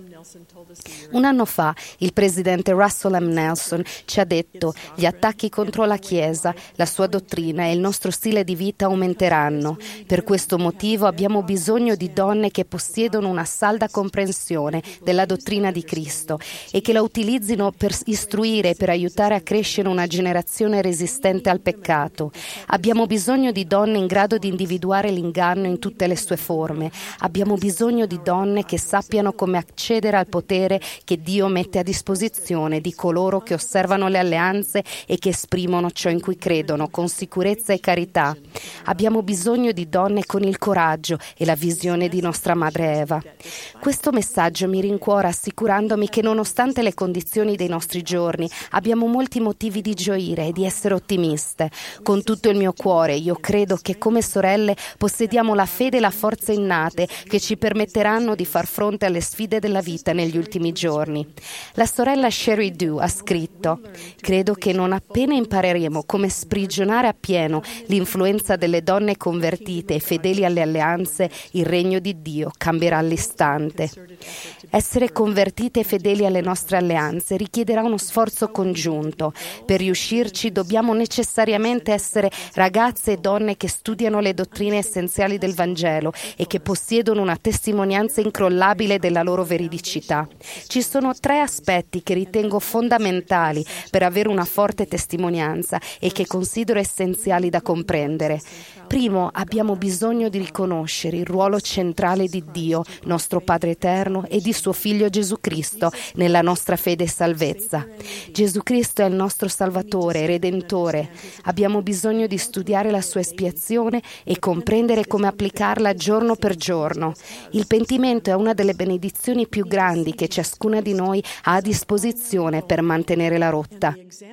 Speaker 2: Un anno fa il presidente Russell M. Nelson ci ha detto: gli attacchi contro la Chiesa, la sua dottrina e il nostro stile di vita aumenteranno. Per questo motivo abbiamo bisogno di donne che possiedono una salda comprensione della dottrina di Cristo e che la utilizzino per istruire e per aiutare a crescere una generazione resistente al peccato. Abbiamo bisogno di donne in grado di individuare l'inganno in tutte le sue forme. Abbiamo bisogno di donne che sappiano come accedere al potere che Dio mette a disposizione di coloro che osservano le alleanze e che esprimono ciò in cui credono con sicurezza e carità. Abbiamo bisogno di donne con il coraggio e la visione di nostra madre Eva. Questo messaggio mi rincuora assicurandomi che nonostante le condizioni dei nostri giorni abbiamo molti motivi di gioire e di essere ottimiste. Con tutto il mio cuore io credo che come sorelle possediamo la fede e la forza innate che ci permetteranno di far fronte alle sfide della vita negli ultimi giorni. La sorella Sherry Dew ha scritto: credo che non appena impareremo come sprigionare appieno l'influenza delle donne convertite e fedeli alle alleanze, il regno di Dio cambierà all'istante. Essere convertite e fedeli alle nostre alleanze richiederà uno sforzo congiunto. Per riuscirci dobbiamo necessariamente essere ragazze e donne che studiano le dottrine essenziali del Vangelo e che possiedono una testimonianza incrollabile della loro veridicità. Ci sono 3 aspetti che ritengo fondamentali per avere una forte testimonianza e che considero essenziali da comprendere. Primo, abbiamo bisogno di riconoscere il ruolo centrale di Dio, nostro Padre Eterno, e di suo Figlio Gesù Cristo nella nostra fede e salvezza. Gesù Cristo è il nostro Salvatore e Redentore. Abbiamo bisogno di studiare la sua espiazione e comprendere come applicarla giorno per giorno. Il pentimento è una delle benedizioni più grandi che ciascuna di noi ha a disposizione per mantenere la rotta.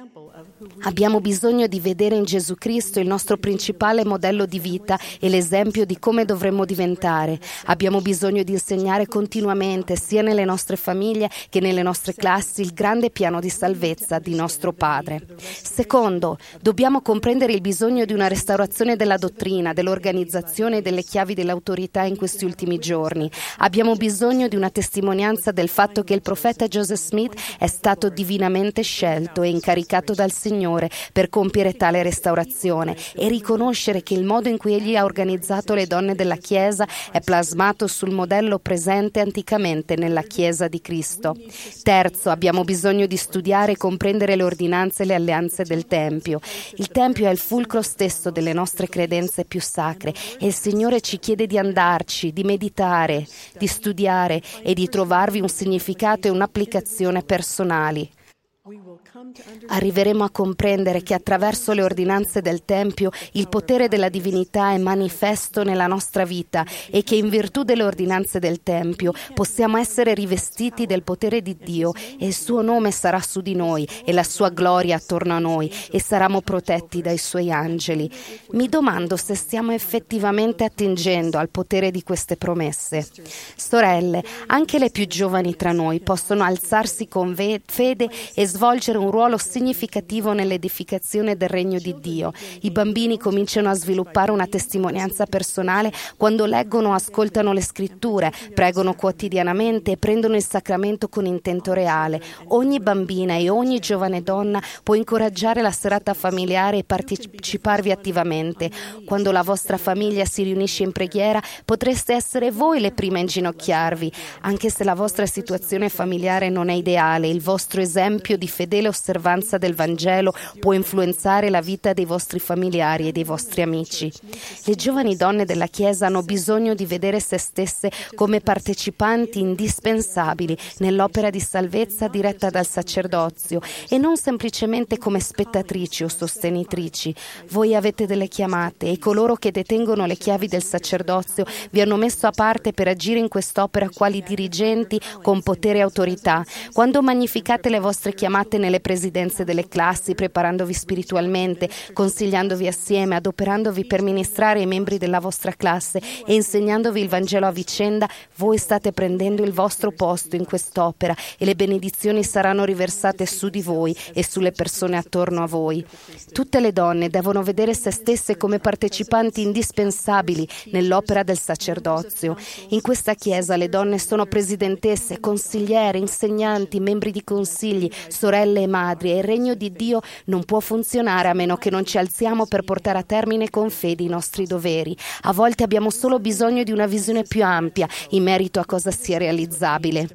Speaker 2: Abbiamo bisogno di vedere in Gesù Cristo il nostro principale modello di vita e l'esempio di come dovremmo diventare. Abbiamo bisogno di insegnare continuamente, sia nelle nostre famiglie che nelle nostre classi, il grande piano di salvezza di nostro Padre. Secondo, dobbiamo comprendere il bisogno di una restaurazione della dottrina, dell'organizzazione e delle chiavi dell'autorità in questi ultimi giorni. Abbiamo bisogno di una testimonianza del fatto che il profeta Joseph Smith è stato divinamente scelto e incaricato dal Signore per compiere tale restaurazione e riconoscere che il modo in cui egli ha organizzato le donne della Chiesa è plasmato sul modello presente anticamente nella Chiesa di Cristo. Terzo, abbiamo bisogno di studiare e comprendere le ordinanze e le alleanze del Tempio. Il Tempio è il fulcro stesso delle nostre credenze più sacre e il Signore ci chiede di andarci, di meditare, di studiare e di trovarvi un significato e un'applicazione personali. Arriveremo a comprendere che attraverso le ordinanze del Tempio il potere della divinità è manifesto nella nostra vita e che in virtù delle ordinanze del Tempio possiamo essere rivestiti del potere di Dio e il suo nome sarà su di noi e la sua gloria attorno a noi e saremo protetti dai suoi angeli. Mi domando se stiamo effettivamente attingendo al potere di queste promesse. Sorelle, anche le più giovani tra noi possono alzarsi con fede e svolgere un ruolo significativo nell'edificazione del regno di Dio. I bambini cominciano a sviluppare una testimonianza personale quando leggono o ascoltano le scritture, pregano quotidianamente e prendono il sacramento con intento reale. Ogni bambina e ogni giovane donna può incoraggiare la serata familiare e parteciparvi attivamente. Quando la vostra famiglia si riunisce in preghiera, potreste essere voi le prime a inginocchiarvi. Anche se la vostra situazione familiare non è ideale, il vostro esempio di fedele osservanza del Vangelo può influenzare la vita dei vostri familiari e dei vostri amici. Le giovani donne della Chiesa hanno bisogno di vedere se stesse come partecipanti indispensabili nell'opera di salvezza diretta dal sacerdozio e non semplicemente come spettatrici o sostenitrici. Voi avete delle chiamate e coloro che detengono le chiavi del sacerdozio vi hanno messo a parte per agire in quest'opera quali dirigenti con potere e autorità. Quando magnificate le vostre chiamate nelle presidenze delle classi, preparandovi spiritualmente, consigliandovi assieme, adoperandovi per ministrare ai membri della vostra classe e insegnandovi il Vangelo a vicenda, voi state prendendo il vostro posto in quest'opera e le benedizioni saranno riversate su di voi e sulle persone attorno a voi. Tutte le donne devono vedere se stesse come partecipanti indispensabili nell'opera del sacerdozio. In questa Chiesa le donne sono presidentesse, consigliere, insegnanti, membri di consigli, sorelle e madri, e il regno di Dio non può funzionare a meno che non ci alziamo per portare a termine con fede i nostri doveri. A volte abbiamo solo bisogno di una visione più ampia in merito a cosa sia realizzabile.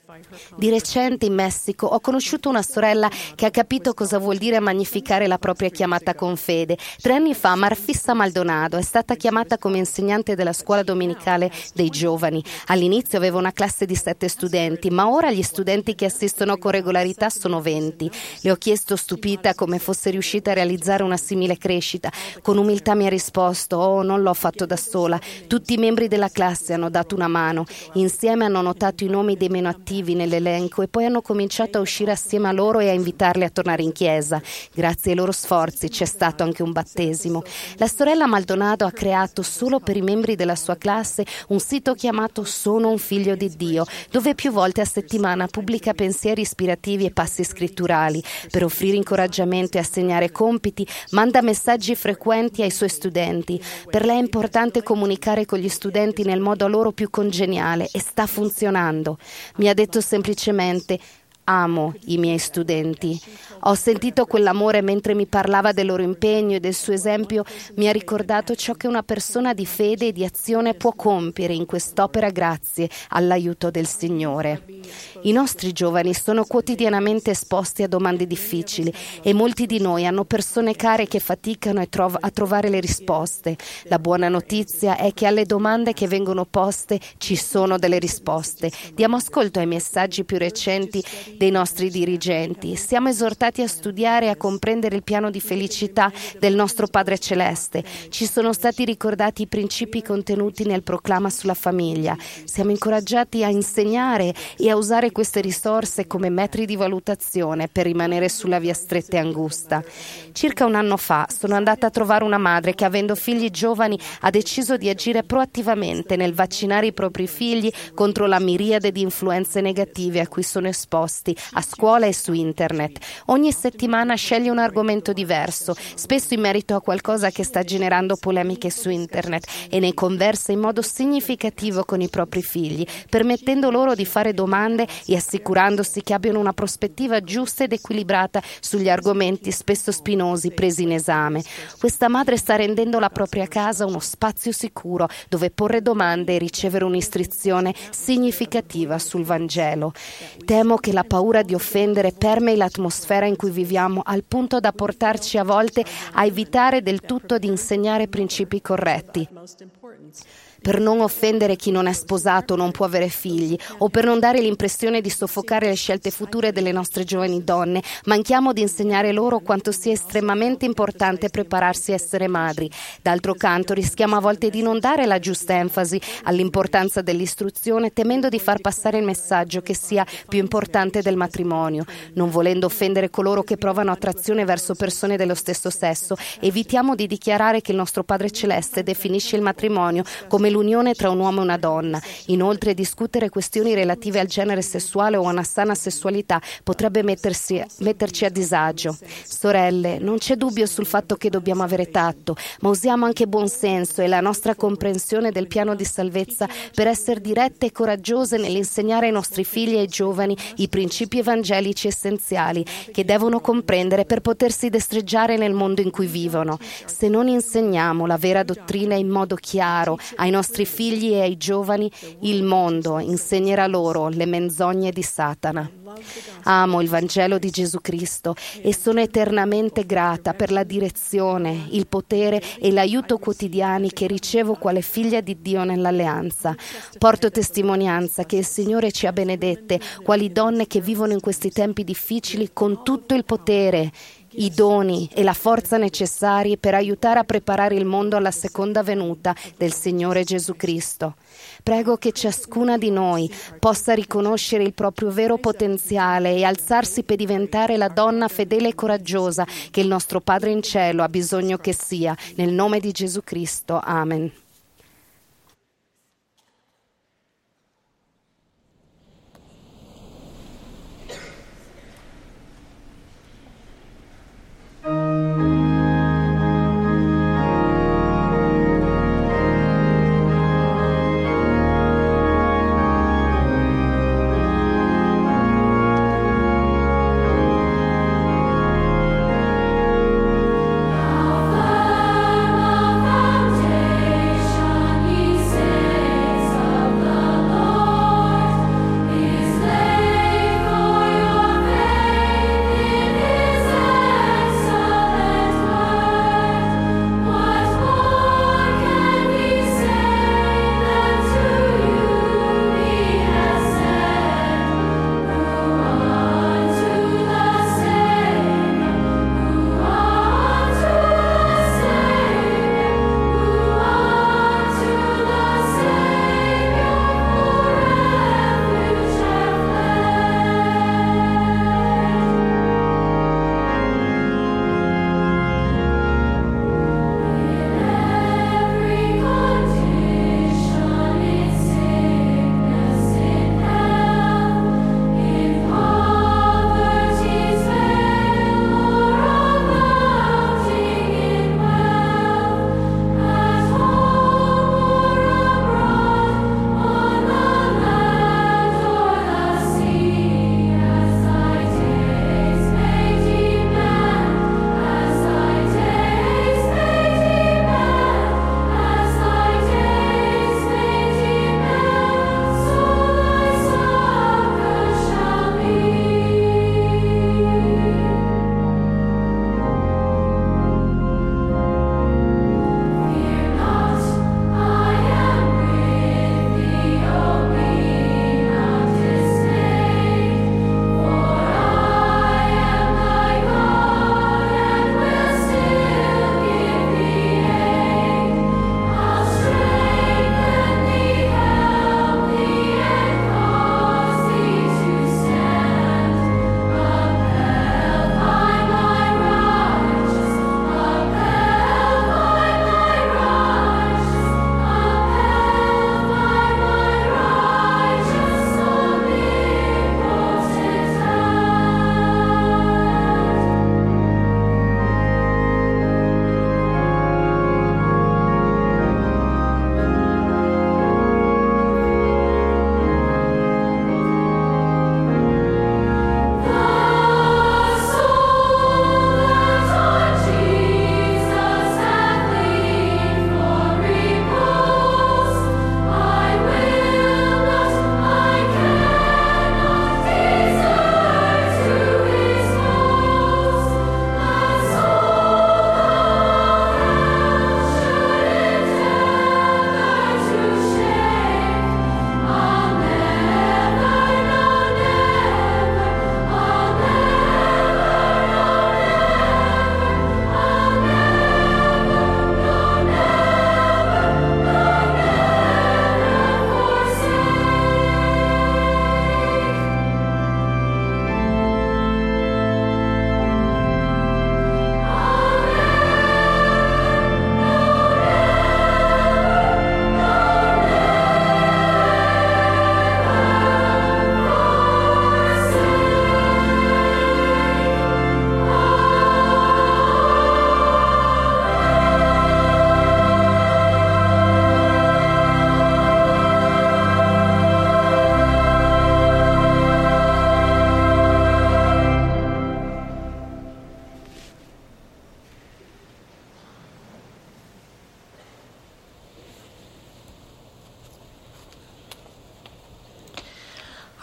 Speaker 2: Di recente in Messico ho conosciuto una sorella che ha capito cosa vuol dire magnificare la propria chiamata con fede. 3 anni fa Marfissa Maldonado è stata chiamata come insegnante della scuola domenicale dei giovani. All'inizio aveva una classe di 7 studenti, ma ora gli studenti che assistono con regolarità sono 20. Le ho chiesto stupita come fosse riuscita a realizzare una simile crescita. Con umiltà mi ha risposto: "Oh, non l'ho fatto da sola. Tutti i membri della classe hanno dato una mano. Insieme hanno notato i nomi dei meno attivi nell'elenco e poi hanno cominciato a uscire assieme a loro e a invitarli a tornare in chiesa. Grazie ai loro sforzi c'è stato anche un battesimo." La sorella Maldonado ha creato solo per i membri della sua classe un sito chiamato Sono un figlio di Dio, dove più volte a settimana pubblica pensieri ispirativi e passi scritturali. Per offrire incoraggiamento e assegnare compiti, manda messaggi frequenti ai suoi studenti. Per lei è importante comunicare con gli studenti nel modo a loro più congeniale e sta funzionando. Mi ha detto semplicemente: Amo i miei studenti. Ho sentito quell'amore mentre mi parlava del loro impegno e del suo esempio mi ha ricordato ciò che una persona di fede e di azione può compiere in quest'opera grazie all'aiuto del Signore. I nostri giovani sono quotidianamente esposti a domande difficili e molti di noi hanno persone care che faticano a trovare le risposte. La buona notizia è che alle domande che vengono poste ci sono delle risposte. Diamo ascolto ai messaggi più recenti dei nostri dirigenti. Siamo esortati a studiare e a comprendere il piano di felicità del nostro Padre Celeste. Ci sono stati ricordati i principi contenuti nel proclama sulla famiglia. Siamo incoraggiati a insegnare e a usare queste risorse come metri di valutazione per rimanere sulla via stretta e angusta. Circa un anno fa sono andata a trovare una madre che, avendo figli giovani, ha deciso di agire proattivamente nel vaccinare i propri figli contro la miriade di influenze negative a cui sono esposti a scuola e su internet. Ogni settimana sceglie un argomento diverso, spesso in merito a qualcosa che sta generando polemiche su internet, e ne conversa in modo significativo con i propri figli, permettendo loro di fare domande e assicurandosi che abbiano una prospettiva giusta ed equilibrata sugli argomenti spesso spinosi presi in esame. Questa madre sta rendendo la propria casa uno spazio sicuro dove porre domande e ricevere un'istruzione significativa sul Vangelo. Temo che la paura di offendere permei l'atmosfera in cui viviamo al punto da portarci a volte a evitare del tutto di insegnare principi corretti. Per non offendere chi non è sposato o non può avere figli, o per non dare l'impressione di soffocare le scelte future delle nostre giovani donne, manchiamo di insegnare loro quanto sia estremamente importante prepararsi a essere madri. D'altro canto, rischiamo a volte di non dare la giusta enfasi all'importanza dell'istruzione, temendo di far passare il messaggio che sia più importante del matrimonio. Non volendo offendere coloro che provano attrazione verso persone dello stesso sesso, evitiamo di dichiarare che il nostro Padre Celeste definisce il matrimonio come l'unione tra un uomo e una donna. Inoltre, discutere questioni relative al genere sessuale o a una sana sessualità potrebbe metterci a disagio. Sorelle, non c'è dubbio sul fatto che dobbiamo avere tatto, ma usiamo anche buon senso e la nostra comprensione del piano di salvezza per essere dirette e coraggiose nell'insegnare ai nostri figli e ai giovani i principi evangelici essenziali che devono comprendere per potersi destreggiare nel mondo in cui vivono. Se non insegniamo la vera dottrina in modo chiaro ai nostri figli e ai giovani, il mondo insegnerà loro le menzogne di Satana. Amo il Vangelo di Gesù Cristo e sono eternamente grata per la direzione, il potere e l'aiuto quotidiani che ricevo quale figlia di Dio nell'alleanza. Porto testimonianza che il Signore ci ha benedette quali donne che vivono in questi tempi difficili con tutto il potere, i doni e la forza necessari per aiutare a preparare il mondo alla seconda venuta del Signore Gesù Cristo. Prego che ciascuna di noi possa riconoscere il proprio vero potenziale e alzarsi per diventare la donna fedele e coraggiosa che il nostro Padre in cielo ha bisogno che sia. Nel nome di Gesù Cristo. Amen.
Speaker 6: Foundation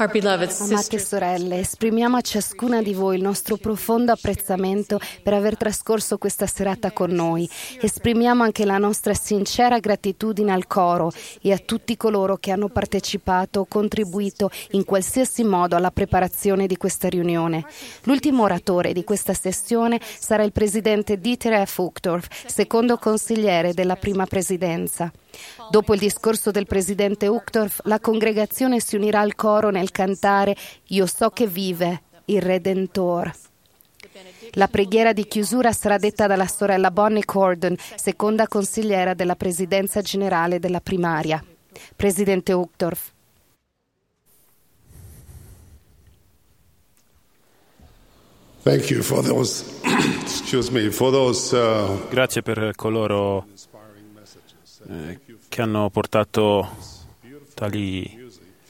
Speaker 5: Our beloved
Speaker 2: Amate
Speaker 5: sisters,
Speaker 2: sorelle, esprimiamo a ciascuna di voi il nostro profondo apprezzamento per aver trascorso questa serata con noi. Esprimiamo anche la nostra sincera gratitudine al coro e a tutti coloro che hanno partecipato o contribuito in qualsiasi modo alla preparazione di questa riunione. L'ultimo oratore di questa sessione sarà il presidente Dieter F. Uchtdorf, secondo consigliere della prima presidenza. Dopo il discorso del presidente Uchtdorf, la congregazione si unirà al coro nel cantare «Io so che vive il Redentor». La preghiera di chiusura sarà detta dalla sorella Bonnie Cordon, seconda consigliera della presidenza generale della primaria. Presidente Uchtdorf.
Speaker 6: Thank you for those,
Speaker 7: Grazie per coloro che hanno portato tali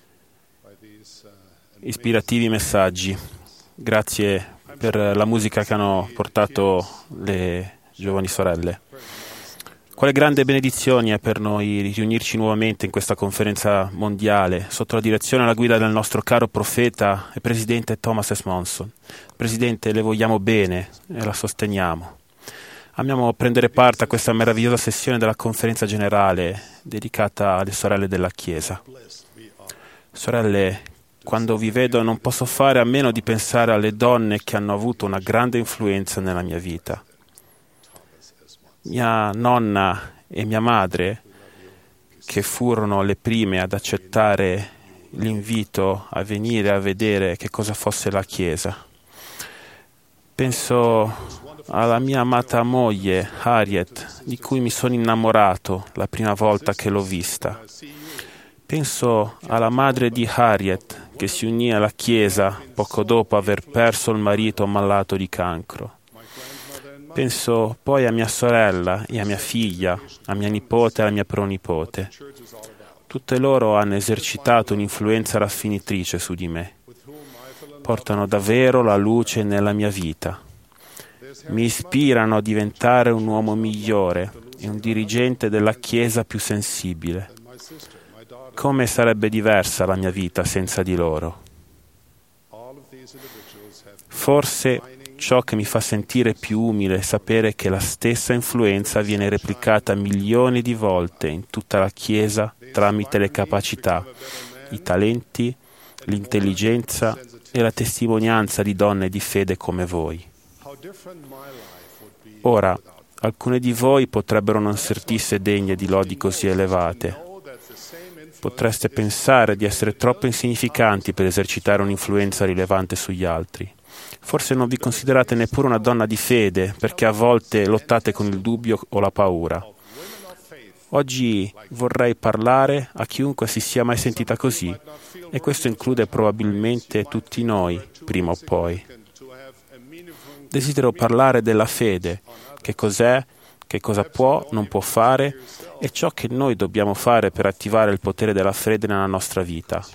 Speaker 7: ispirativi messaggi. Grazie per la musica che hanno portato le giovani sorelle. Quale grande benedizione è per noi riunirci nuovamente in questa conferenza mondiale sotto la direzione e la guida del nostro caro profeta e presidente Thomas S. Monson. Presidente, le vogliamo bene e la sosteniamo. Amiamo prendere parte a questa meravigliosa sessione della conferenza generale dedicata alle sorelle della Chiesa. Sorelle, quando vi vedo non posso fare a meno di pensare alle donne che hanno avuto una grande influenza nella mia vita. Mia nonna e mia madre, che furono le prime ad accettare l'invito a venire a vedere che cosa fosse la Chiesa. Penso alla mia amata moglie, Harriet, di cui mi sono innamorato la prima volta che l'ho vista. Penso alla madre di Harriet, che si unì alla Chiesa poco dopo aver perso il marito malato di cancro. Penso poi a mia sorella e a mia figlia, a mia nipote e alla mia pronipote. Tutte loro hanno esercitato un'influenza raffinitrice su di me. Portano davvero la luce nella mia vita. Mi ispirano a diventare un uomo migliore e un dirigente della Chiesa più sensibile. Come sarebbe diversa la mia vita senza di loro? Forse ciò che mi fa sentire più umile è sapere che la stessa influenza viene replicata milioni di volte in tutta la Chiesa tramite le capacità, i talenti, l'intelligenza e la testimonianza di donne di fede come voi. Ora, alcune di voi potrebbero non sentirsi degne di lodi così elevate. Potreste pensare di essere troppo insignificanti per esercitare un'influenza rilevante sugli altri. Forse non vi considerate neppure una donna di fede, perché a volte lottate con il dubbio o la paura. Oggi vorrei parlare a chiunque si sia mai sentita così, e questo include probabilmente tutti noi, prima o poi. Desidero parlare della fede, che cos'è, che cosa può, non può fare, e ciò che noi dobbiamo fare per attivare il potere della fede nella nostra vita.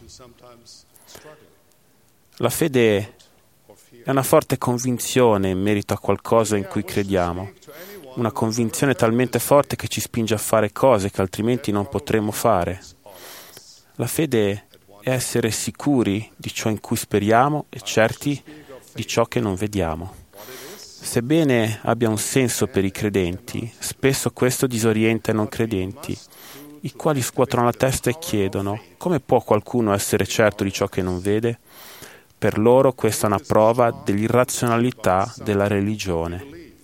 Speaker 7: La fede è una forte convinzione in merito a qualcosa in cui crediamo, una convinzione talmente forte che ci spinge a fare cose che altrimenti non potremmo fare. La fede è essere sicuri di ciò in cui speriamo e certi di ciò che non vediamo. Sebbene abbia un senso per i credenti, spesso questo disorienta i non credenti, i quali scuotono la testa e chiedono: come può qualcuno essere certo di ciò che non vede? Per loro questa è una prova dell'irrazionalità della religione.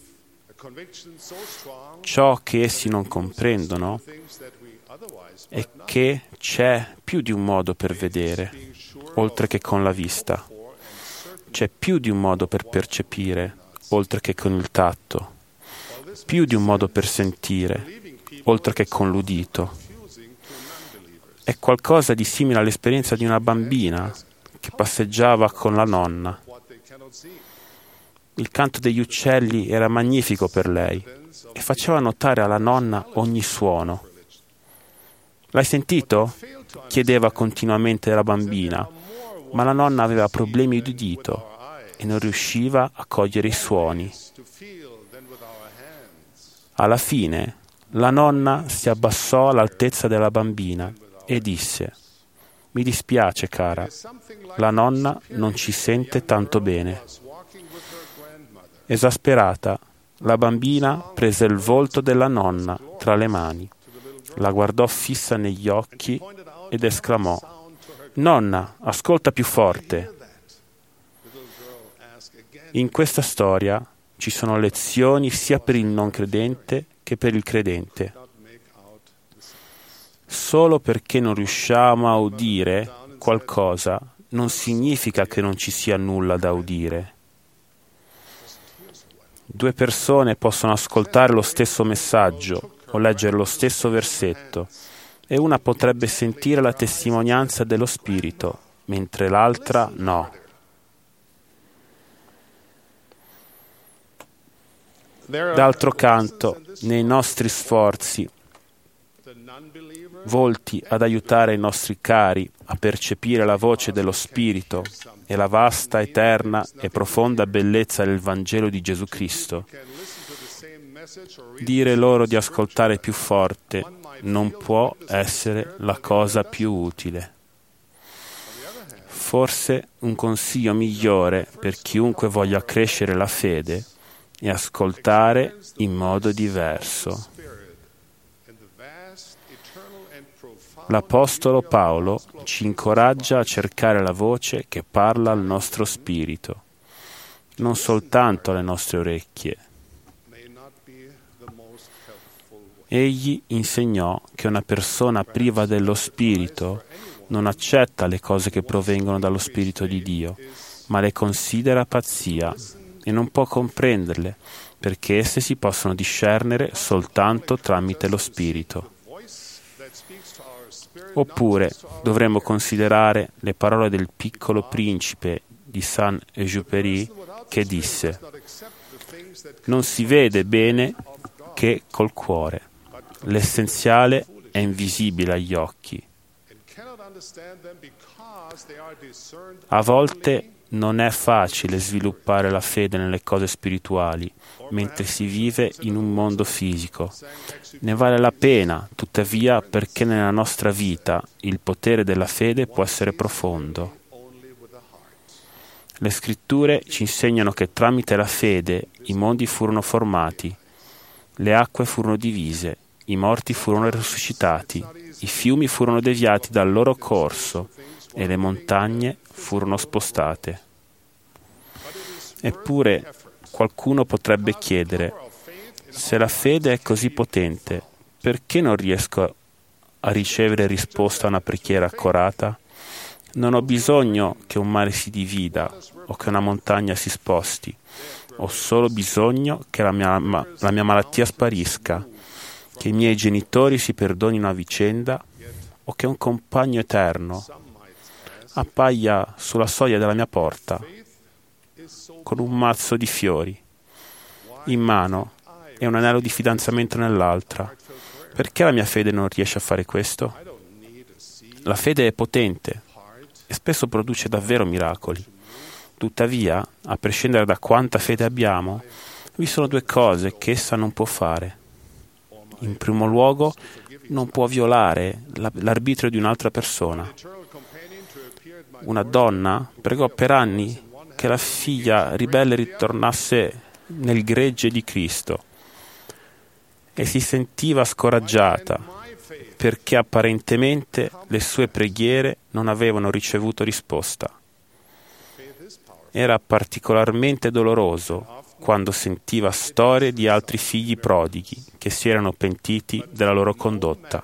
Speaker 7: Ciò che essi non comprendono è che c'è più di un modo per vedere, oltre che con la vista. C'è più di un modo per percepire, oltre che con il tatto. Più di un modo per sentire, oltre che con l'udito. È qualcosa di simile all'esperienza di una bambina che passeggiava con la nonna. Il canto degli uccelli era magnifico per lei e faceva notare alla nonna ogni suono. «L'hai sentito?» chiedeva continuamente la bambina, ma la nonna aveva problemi di udito e non riusciva a cogliere i suoni. Alla fine, la nonna si abbassò all'altezza della bambina e disse: Mi dispiace, cara, la nonna non ci sente tanto bene. Esasperata, la bambina prese il volto della nonna tra le mani, la guardò fissa negli occhi ed esclamò: «Nonna, ascolta più forte». In questa storia ci sono lezioni sia per il non credente che per il credente. Solo perché non riusciamo a udire qualcosa non significa che non ci sia nulla da udire. Due persone possono ascoltare lo stesso messaggio o leggere lo stesso versetto e una potrebbe sentire la testimonianza dello Spirito, mentre l'altra no. D'altro canto, nei nostri sforzi volti ad aiutare i nostri cari a percepire la voce dello Spirito e la vasta, eterna e profonda bellezza del Vangelo di Gesù Cristo, dire loro di ascoltare più forte non può essere la cosa più utile. Forse un consiglio migliore per chiunque voglia crescere la fede è ascoltare in modo diverso. L'Apostolo Paolo ci incoraggia a cercare la voce che parla al nostro spirito, non soltanto alle nostre orecchie. Egli insegnò che una persona priva dello Spirito non accetta le cose che provengono dallo Spirito di Dio, ma le considera pazzia e non può comprenderle, perché esse si possono discernere soltanto tramite lo Spirito. Oppure dovremmo considerare le parole del Piccolo Principe di Saint-Exupéry, che disse: «Non si vede bene che col cuore, l'essenziale è invisibile agli occhi». A volte non è facile sviluppare la fede nelle cose spirituali mentre si vive in un mondo fisico. Ne vale la pena, tuttavia, perché nella nostra vita il potere della fede può essere profondo. Le scritture ci insegnano che tramite la fede i mondi furono formati, le acque furono divise, i morti furono risuscitati, i fiumi furono deviati dal loro corso e le montagne furono spostate. Eppure qualcuno potrebbe chiedere: se la fede è così potente, perché non riesco a ricevere risposta a una preghiera accorata? Non ho bisogno che un mare si divida o che una montagna si sposti. Ho solo bisogno che la mia malattia sparisca, che i miei genitori si perdonino a vicenda o che un compagno eterno appaia sulla soglia della mia porta con un mazzo di fiori in mano e un anello di fidanzamento nell'altra. Perché la mia fede non riesce a fare questo? La fede è potente e spesso produce davvero miracoli. Tuttavia, a prescindere da quanta fede abbiamo, vi sono due cose che essa non può fare. In primo luogo, non può violare l'arbitrio di un'altra persona. Una donna pregò per anni che la figlia ribelle ritornasse nel gregge di Cristo e si sentiva scoraggiata perché apparentemente le sue preghiere non avevano ricevuto risposta. Era particolarmente doloroso quando sentiva storie di altri figli prodighi che si erano pentiti della loro condotta.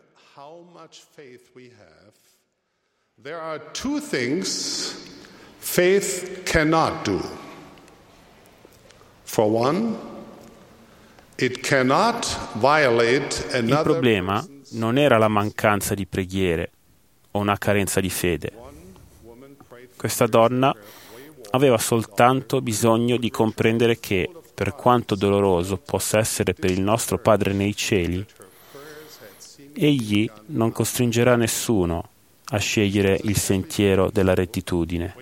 Speaker 6: There are two things faith cannot do. For one, it cannot violate another.
Speaker 7: Il problema non era la mancanza di preghiere o una carenza di fede. Questa donna aveva soltanto bisogno di comprendere che, per quanto doloroso possa essere per il nostro Padre nei cieli, Egli non costringerà nessuno a scegliere il sentiero della rettitudine.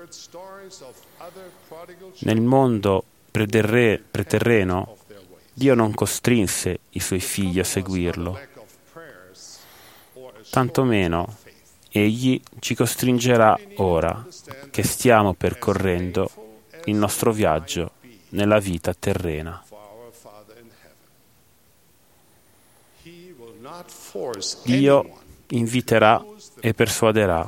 Speaker 7: Nel mondo preterreno, Dio non costrinse i suoi figli a seguirlo. Tantomeno Egli ci costringerà ora che stiamo percorrendo il nostro viaggio nella vita terrena. Dio inviterà e persuaderà.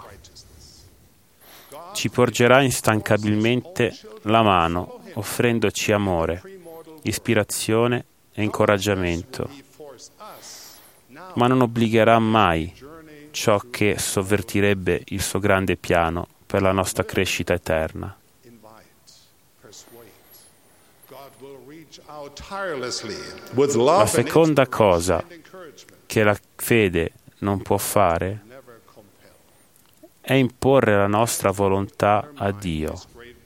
Speaker 7: Ci porgerà instancabilmente la mano, offrendoci amore, ispirazione e incoraggiamento, ma non obbligherà mai ciò che sovvertirebbe il suo grande piano per la nostra crescita eterna. La seconda cosa che la fede non può fare è imporre la nostra volontà a Dio.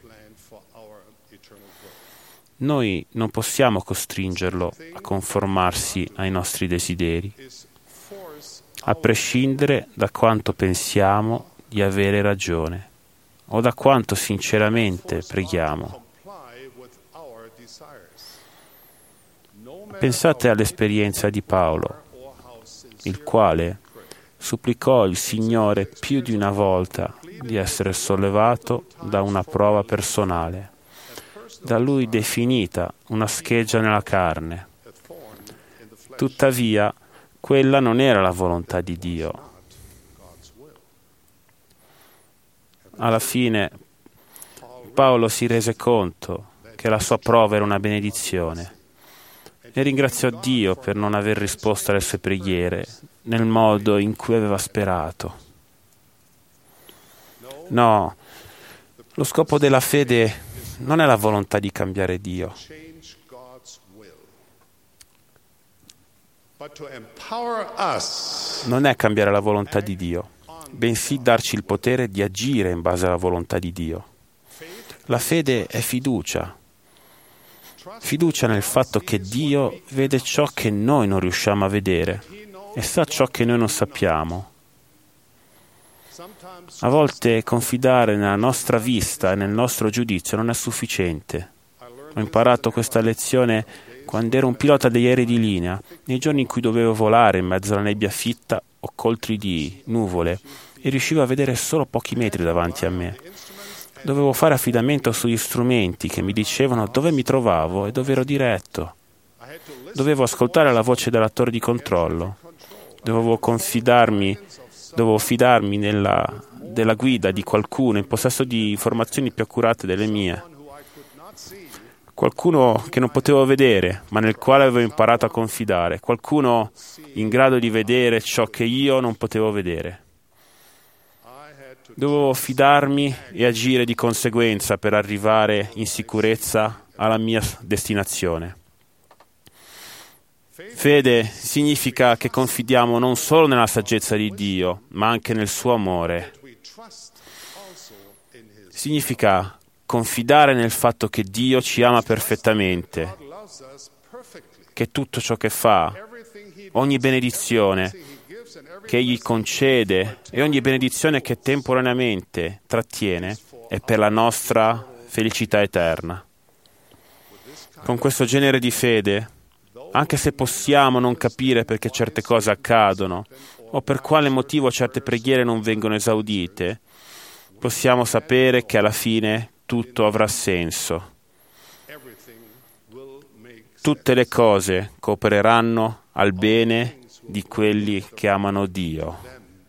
Speaker 7: Noi non possiamo costringerlo a conformarsi ai nostri desideri, a prescindere da quanto pensiamo di avere ragione o da quanto sinceramente preghiamo. Pensate all'esperienza di Paolo, il quale supplicò il Signore più di una volta di essere sollevato da una prova personale, da lui definita una scheggia nella carne. Tuttavia, quella non era la volontà di Dio. Alla fine, Paolo si rese conto che la sua prova era una benedizione e ringraziò Dio per non aver risposto alle sue preghiere nel modo in cui aveva sperato. No, lo scopo della fede non è la volontà di cambiare Dio, non è cambiare la volontà di Dio, bensì darci il potere di agire in base alla volontà di Dio. La fede è fiducia nel fatto che Dio vede ciò che noi non riusciamo a vedere e sa ciò che noi non sappiamo. A volte confidare nella nostra vista e nel nostro giudizio non è sufficiente. Ho imparato questa lezione quando ero un pilota degli aerei di linea, nei giorni in cui dovevo volare in mezzo alla nebbia fitta o coltri di nuvole e riuscivo a vedere solo pochi metri davanti a me. Dovevo fare affidamento sugli strumenti che mi dicevano dove mi trovavo e dove ero diretto. Dovevo ascoltare la voce della torre di controllo. Dovevo fidarmi della guida di qualcuno in possesso di informazioni più accurate delle mie. Qualcuno che non potevo vedere, ma nel quale avevo imparato a confidare. Qualcuno in grado di vedere ciò che io non potevo vedere. Dovevo fidarmi e agire di conseguenza per arrivare in sicurezza alla mia destinazione. Fede significa che confidiamo non solo nella saggezza di Dio, ma anche nel suo amore. Significa confidare nel fatto che Dio ci ama perfettamente, che tutto ciò che fa, ogni benedizione che Egli concede e ogni benedizione che temporaneamente trattiene è per la nostra felicità eterna. Con questo genere di fede, anche se possiamo non capire perché certe cose accadono o per quale motivo certe preghiere non vengono esaudite, possiamo sapere che alla fine tutto avrà senso. Tutte le cose coopereranno al bene di quelli che amano Dio.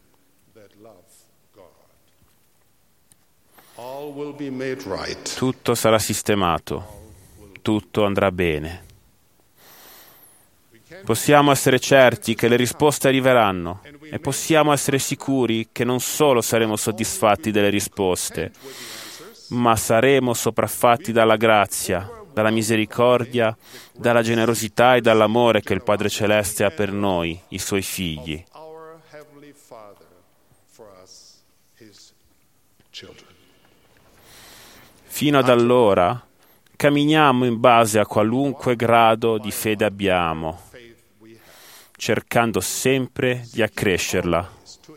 Speaker 7: Tutto sarà sistemato, tutto andrà bene. Possiamo essere certi che le risposte arriveranno e possiamo essere sicuri che non solo saremo soddisfatti delle risposte, ma saremo sopraffatti dalla grazia, dalla misericordia, dalla generosità e dall'amore che il Padre Celeste ha per noi, i Suoi figli. Fino ad allora camminiamo in base a qualunque grado di fede abbiamo, cercando sempre di accrescerla.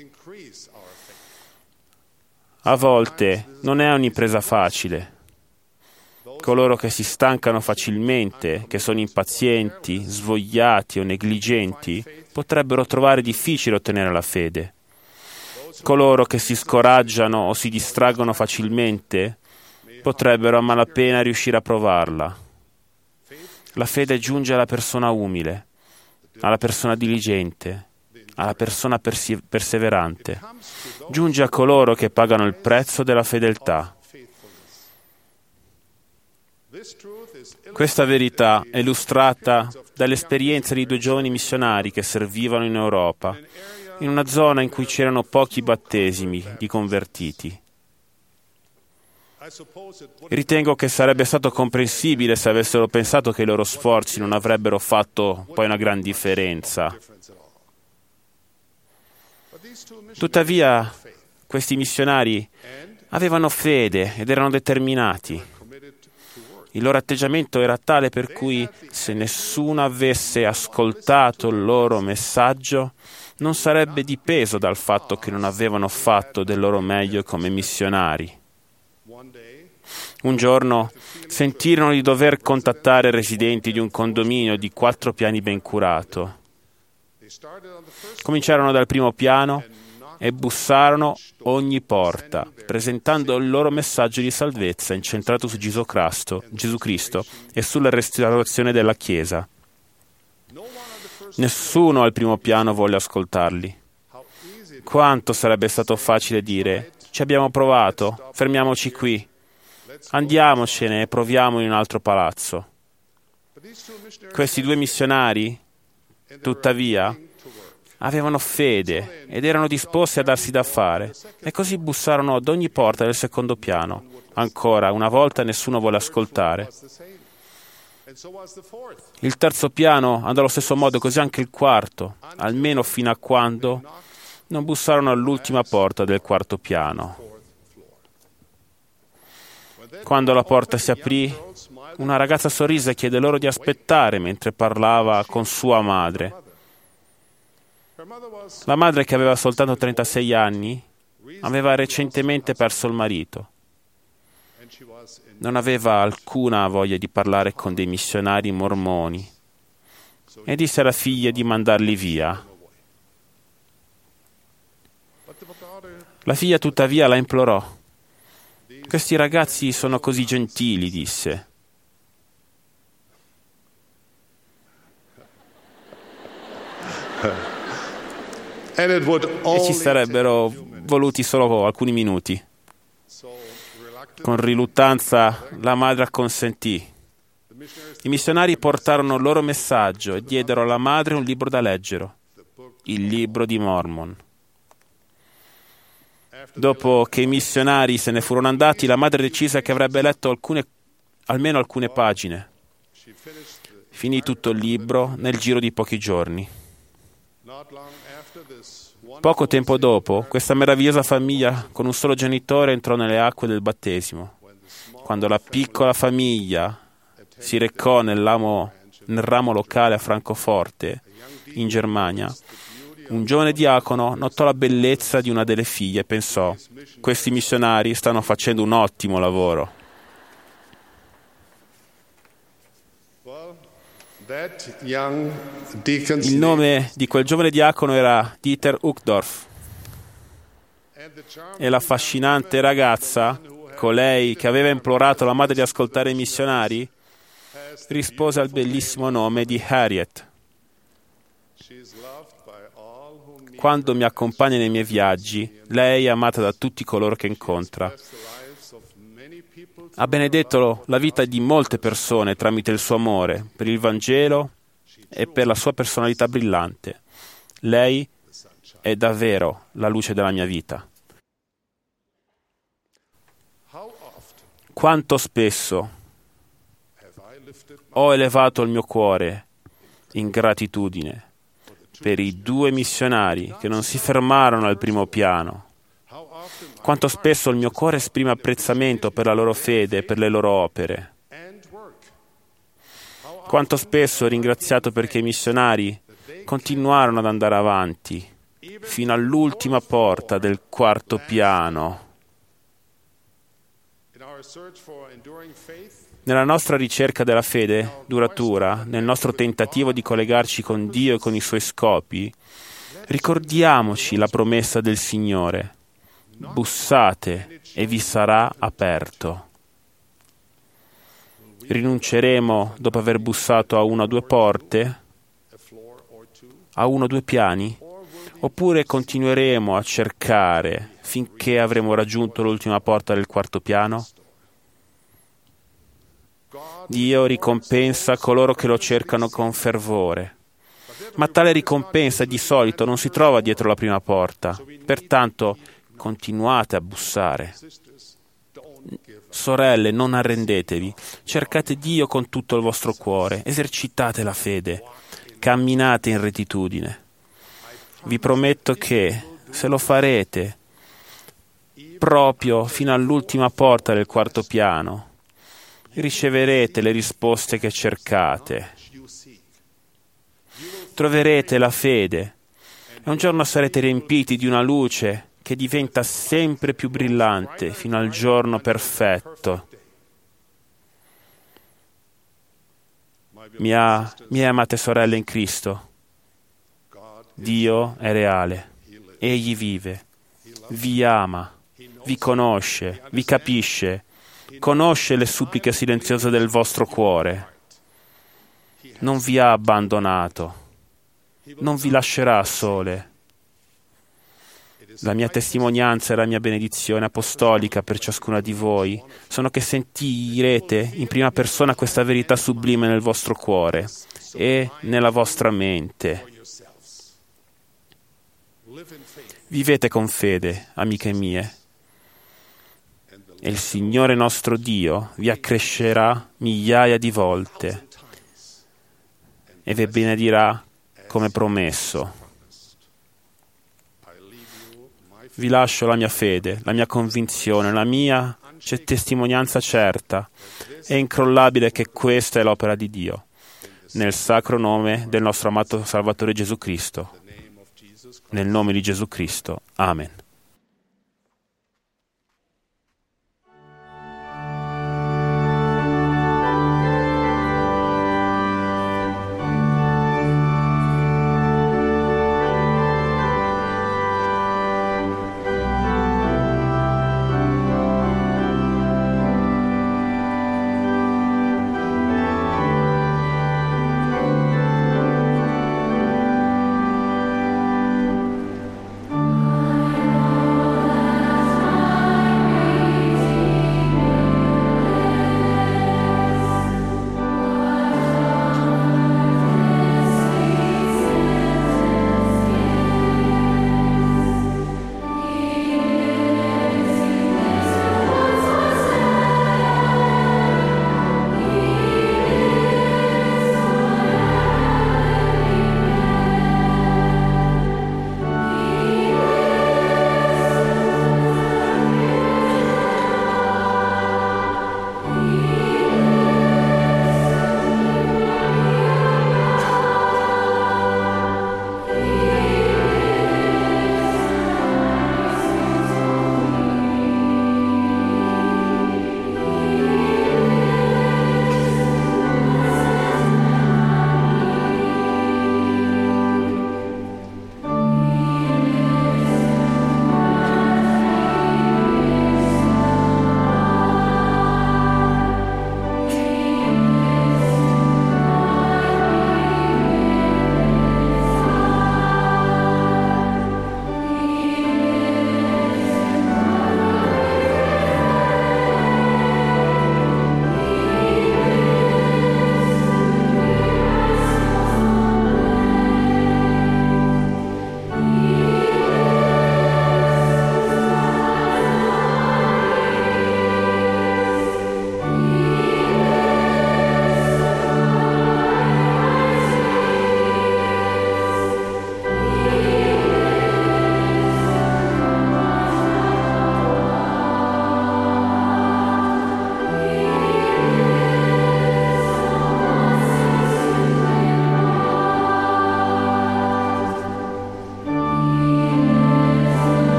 Speaker 7: A volte non è un'impresa facile. Coloro che si stancano facilmente, che sono impazienti, svogliati o negligenti, potrebbero trovare difficile ottenere la fede. Coloro che si scoraggiano o si distraggono facilmente potrebbero a malapena riuscire a provarla. La fede giunge alla persona umile, alla persona diligente, alla persona perseverante. Giunge a coloro che pagano il prezzo della fedeltà. Questa verità è illustrata dall'esperienza di 2 giovani missionari che servivano in Europa, in una zona in cui c'erano pochi battesimi di convertiti. Ritengo che sarebbe stato comprensibile se avessero pensato che i loro sforzi non avrebbero fatto poi una gran differenza. Tuttavia, questi missionari avevano fede ed erano determinati. Il loro atteggiamento era tale per cui, se nessuno avesse ascoltato il loro messaggio, non sarebbe dipeso dal fatto che non avevano fatto del loro meglio come missionari. Un giorno sentirono di dover contattare residenti di un condominio di 4 piani ben curato. Cominciarono dal primo piano e bussarono ogni porta, presentando il loro messaggio di salvezza incentrato su Gesù Cristo e sulla restaurazione della Chiesa. Nessuno al primo piano volle ascoltarli. Quanto sarebbe stato facile dire: ci abbiamo provato, fermiamoci qui, andiamocene e proviamo in un altro palazzo. Questi 2 missionari, tuttavia, avevano fede ed erano disposti a darsi da fare, e così bussarono ad ogni porta del secondo piano. Ancora una volta nessuno volle ascoltare. Il terzo piano andò allo stesso modo, così anche il quarto, almeno fino a quando non bussarono all'ultima porta del quarto piano. Quando la porta si aprì, una ragazza sorrise e chiede loro di aspettare mentre parlava con sua madre. La madre, che aveva soltanto 36 anni, aveva recentemente perso il marito. Non aveva alcuna voglia di parlare con dei missionari mormoni e disse alla figlia di mandarli via. La figlia tuttavia la implorò. Questi ragazzi sono così gentili, disse. E ci sarebbero voluti solo alcuni minuti. Con riluttanza la madre acconsentì. I missionari portarono il loro messaggio e diedero alla madre un libro da leggere, il libro di Mormon. Dopo che i missionari se ne furono andati, la madre decise che avrebbe letto almeno alcune pagine. Finì tutto il libro nel giro di pochi giorni. Poco tempo dopo, questa meravigliosa famiglia con un solo genitore entrò nelle acque del battesimo. Quando la piccola famiglia si recò nel ramo locale a Francoforte, in Germania, un giovane diacono notò la bellezza di una delle figlie e pensò: questi missionari stanno facendo un ottimo lavoro. Il nome di quel giovane diacono era Dieter Uchtdorf e l'affascinante ragazza, colei che aveva implorato la madre di ascoltare i missionari, rispose al bellissimo nome di Harriet. Quando mi accompagna nei miei viaggi, lei è amata da tutti coloro che incontra. Ha benedetto la vita di molte persone tramite il suo amore per il Vangelo e per la sua personalità brillante. Lei è davvero la luce della mia vita. Quanto spesso ho elevato il mio cuore in gratitudine per i 2 missionari che non si fermarono al primo piano. Quanto spesso il mio cuore esprime apprezzamento per la loro fede e per le loro opere. Quanto spesso ho ringraziato perché i missionari continuarono ad andare avanti fino all'ultima porta del quarto piano. Nella nostra ricerca della fede duratura, nel nostro tentativo di collegarci con Dio e con i suoi scopi, Ricordiamoci la promessa del Signore: bussate e vi sarà aperto. Rinunceremo dopo aver bussato a una o due porte, a uno o due piani, oppure continueremo a cercare finché avremo raggiunto l'ultima porta del quarto piano? Dio ricompensa coloro che lo cercano con fervore, ma tale ricompensa di solito non si trova dietro la prima porta. Pertanto continuate a bussare. Sorelle, non arrendetevi, cercate Dio con tutto il vostro cuore, esercitate la fede, camminate in rettitudine. Vi prometto che, se lo farete, proprio fino all'ultima porta del quarto piano, riceverete le risposte che cercate. Troverete la fede e un giorno sarete riempiti di una luce che diventa sempre più brillante fino al giorno perfetto. Mie amate sorelle in Cristo, Dio è reale, Egli vive, vi ama, vi conosce, vi capisce, conosce le suppliche silenziose del vostro cuore. Non vi ha abbandonato, non vi lascerà sole. La mia testimonianza e la mia benedizione apostolica per ciascuna di voi sono che sentirete in prima persona questa verità sublime nel vostro cuore e nella vostra mente. Vivete con fede, amiche mie, e il Signore nostro Dio vi accrescerà migliaia di volte e vi benedirà come promesso. Vi lascio la mia fede, la mia convinzione, la mia testimonianza certa e incrollabile che questa è l'opera di Dio, nel sacro nome del nostro amato Salvatore Gesù Cristo. Nel nome di Gesù Cristo. Amen.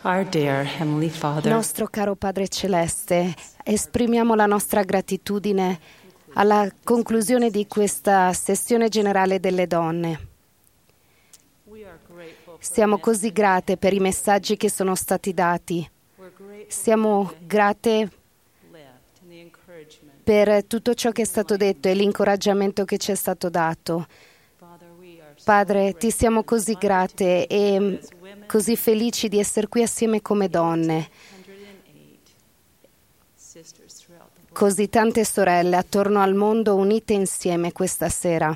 Speaker 5: Our dear Heavenly Father,
Speaker 2: Nostro caro Padre Celeste, esprimiamo la nostra gratitudine alla conclusione di questa sessione generale delle donne. Siamo così grate per i messaggi che sono stati dati. Siamo grate per tutto ciò che è stato detto e l'incoraggiamento che ci è stato dato. Padre, ti siamo così grate e così felici di essere qui assieme come donne. Così tante sorelle attorno al mondo unite insieme questa sera.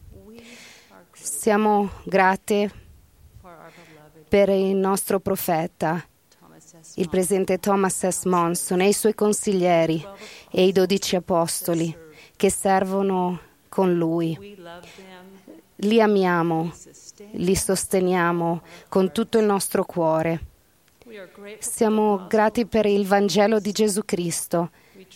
Speaker 2: Siamo grate per il nostro profeta, il presidente Thomas S. Monson e i suoi consiglieri e i 12 apostoli che servono con lui. Li amiamo, li sosteniamo con tutto il nostro cuore. Siamo grati per il Vangelo di Gesù Cristo.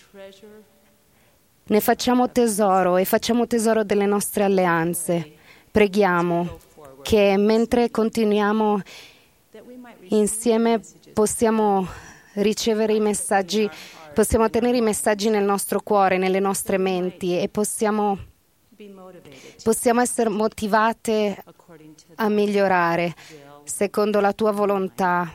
Speaker 2: Ne facciamo tesoro e facciamo tesoro delle nostre alleanze. Preghiamo che mentre continuiamo insieme possiamo ricevere i messaggi, possiamo tenere i messaggi nel nostro cuore, nelle nostre menti e possiamo essere motivate a migliorare secondo la tua volontà.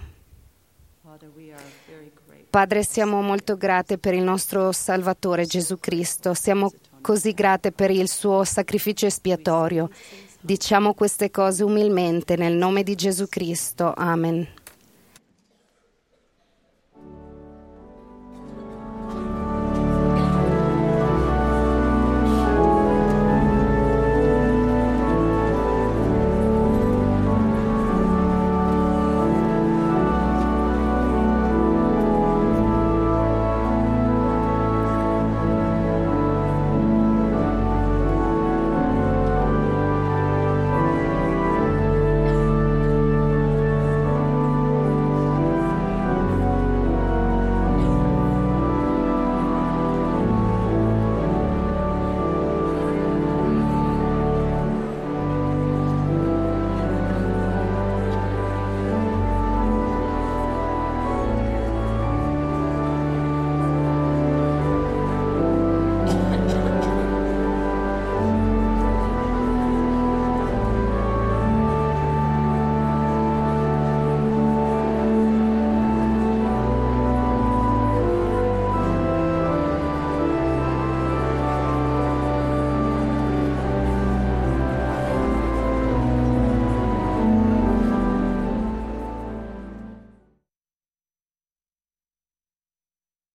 Speaker 2: Padre, siamo molto grate per il nostro Salvatore Gesù Cristo. Siamo così grate per il suo sacrificio espiatorio. Diciamo queste cose umilmente nel nome di Gesù Cristo. Amen.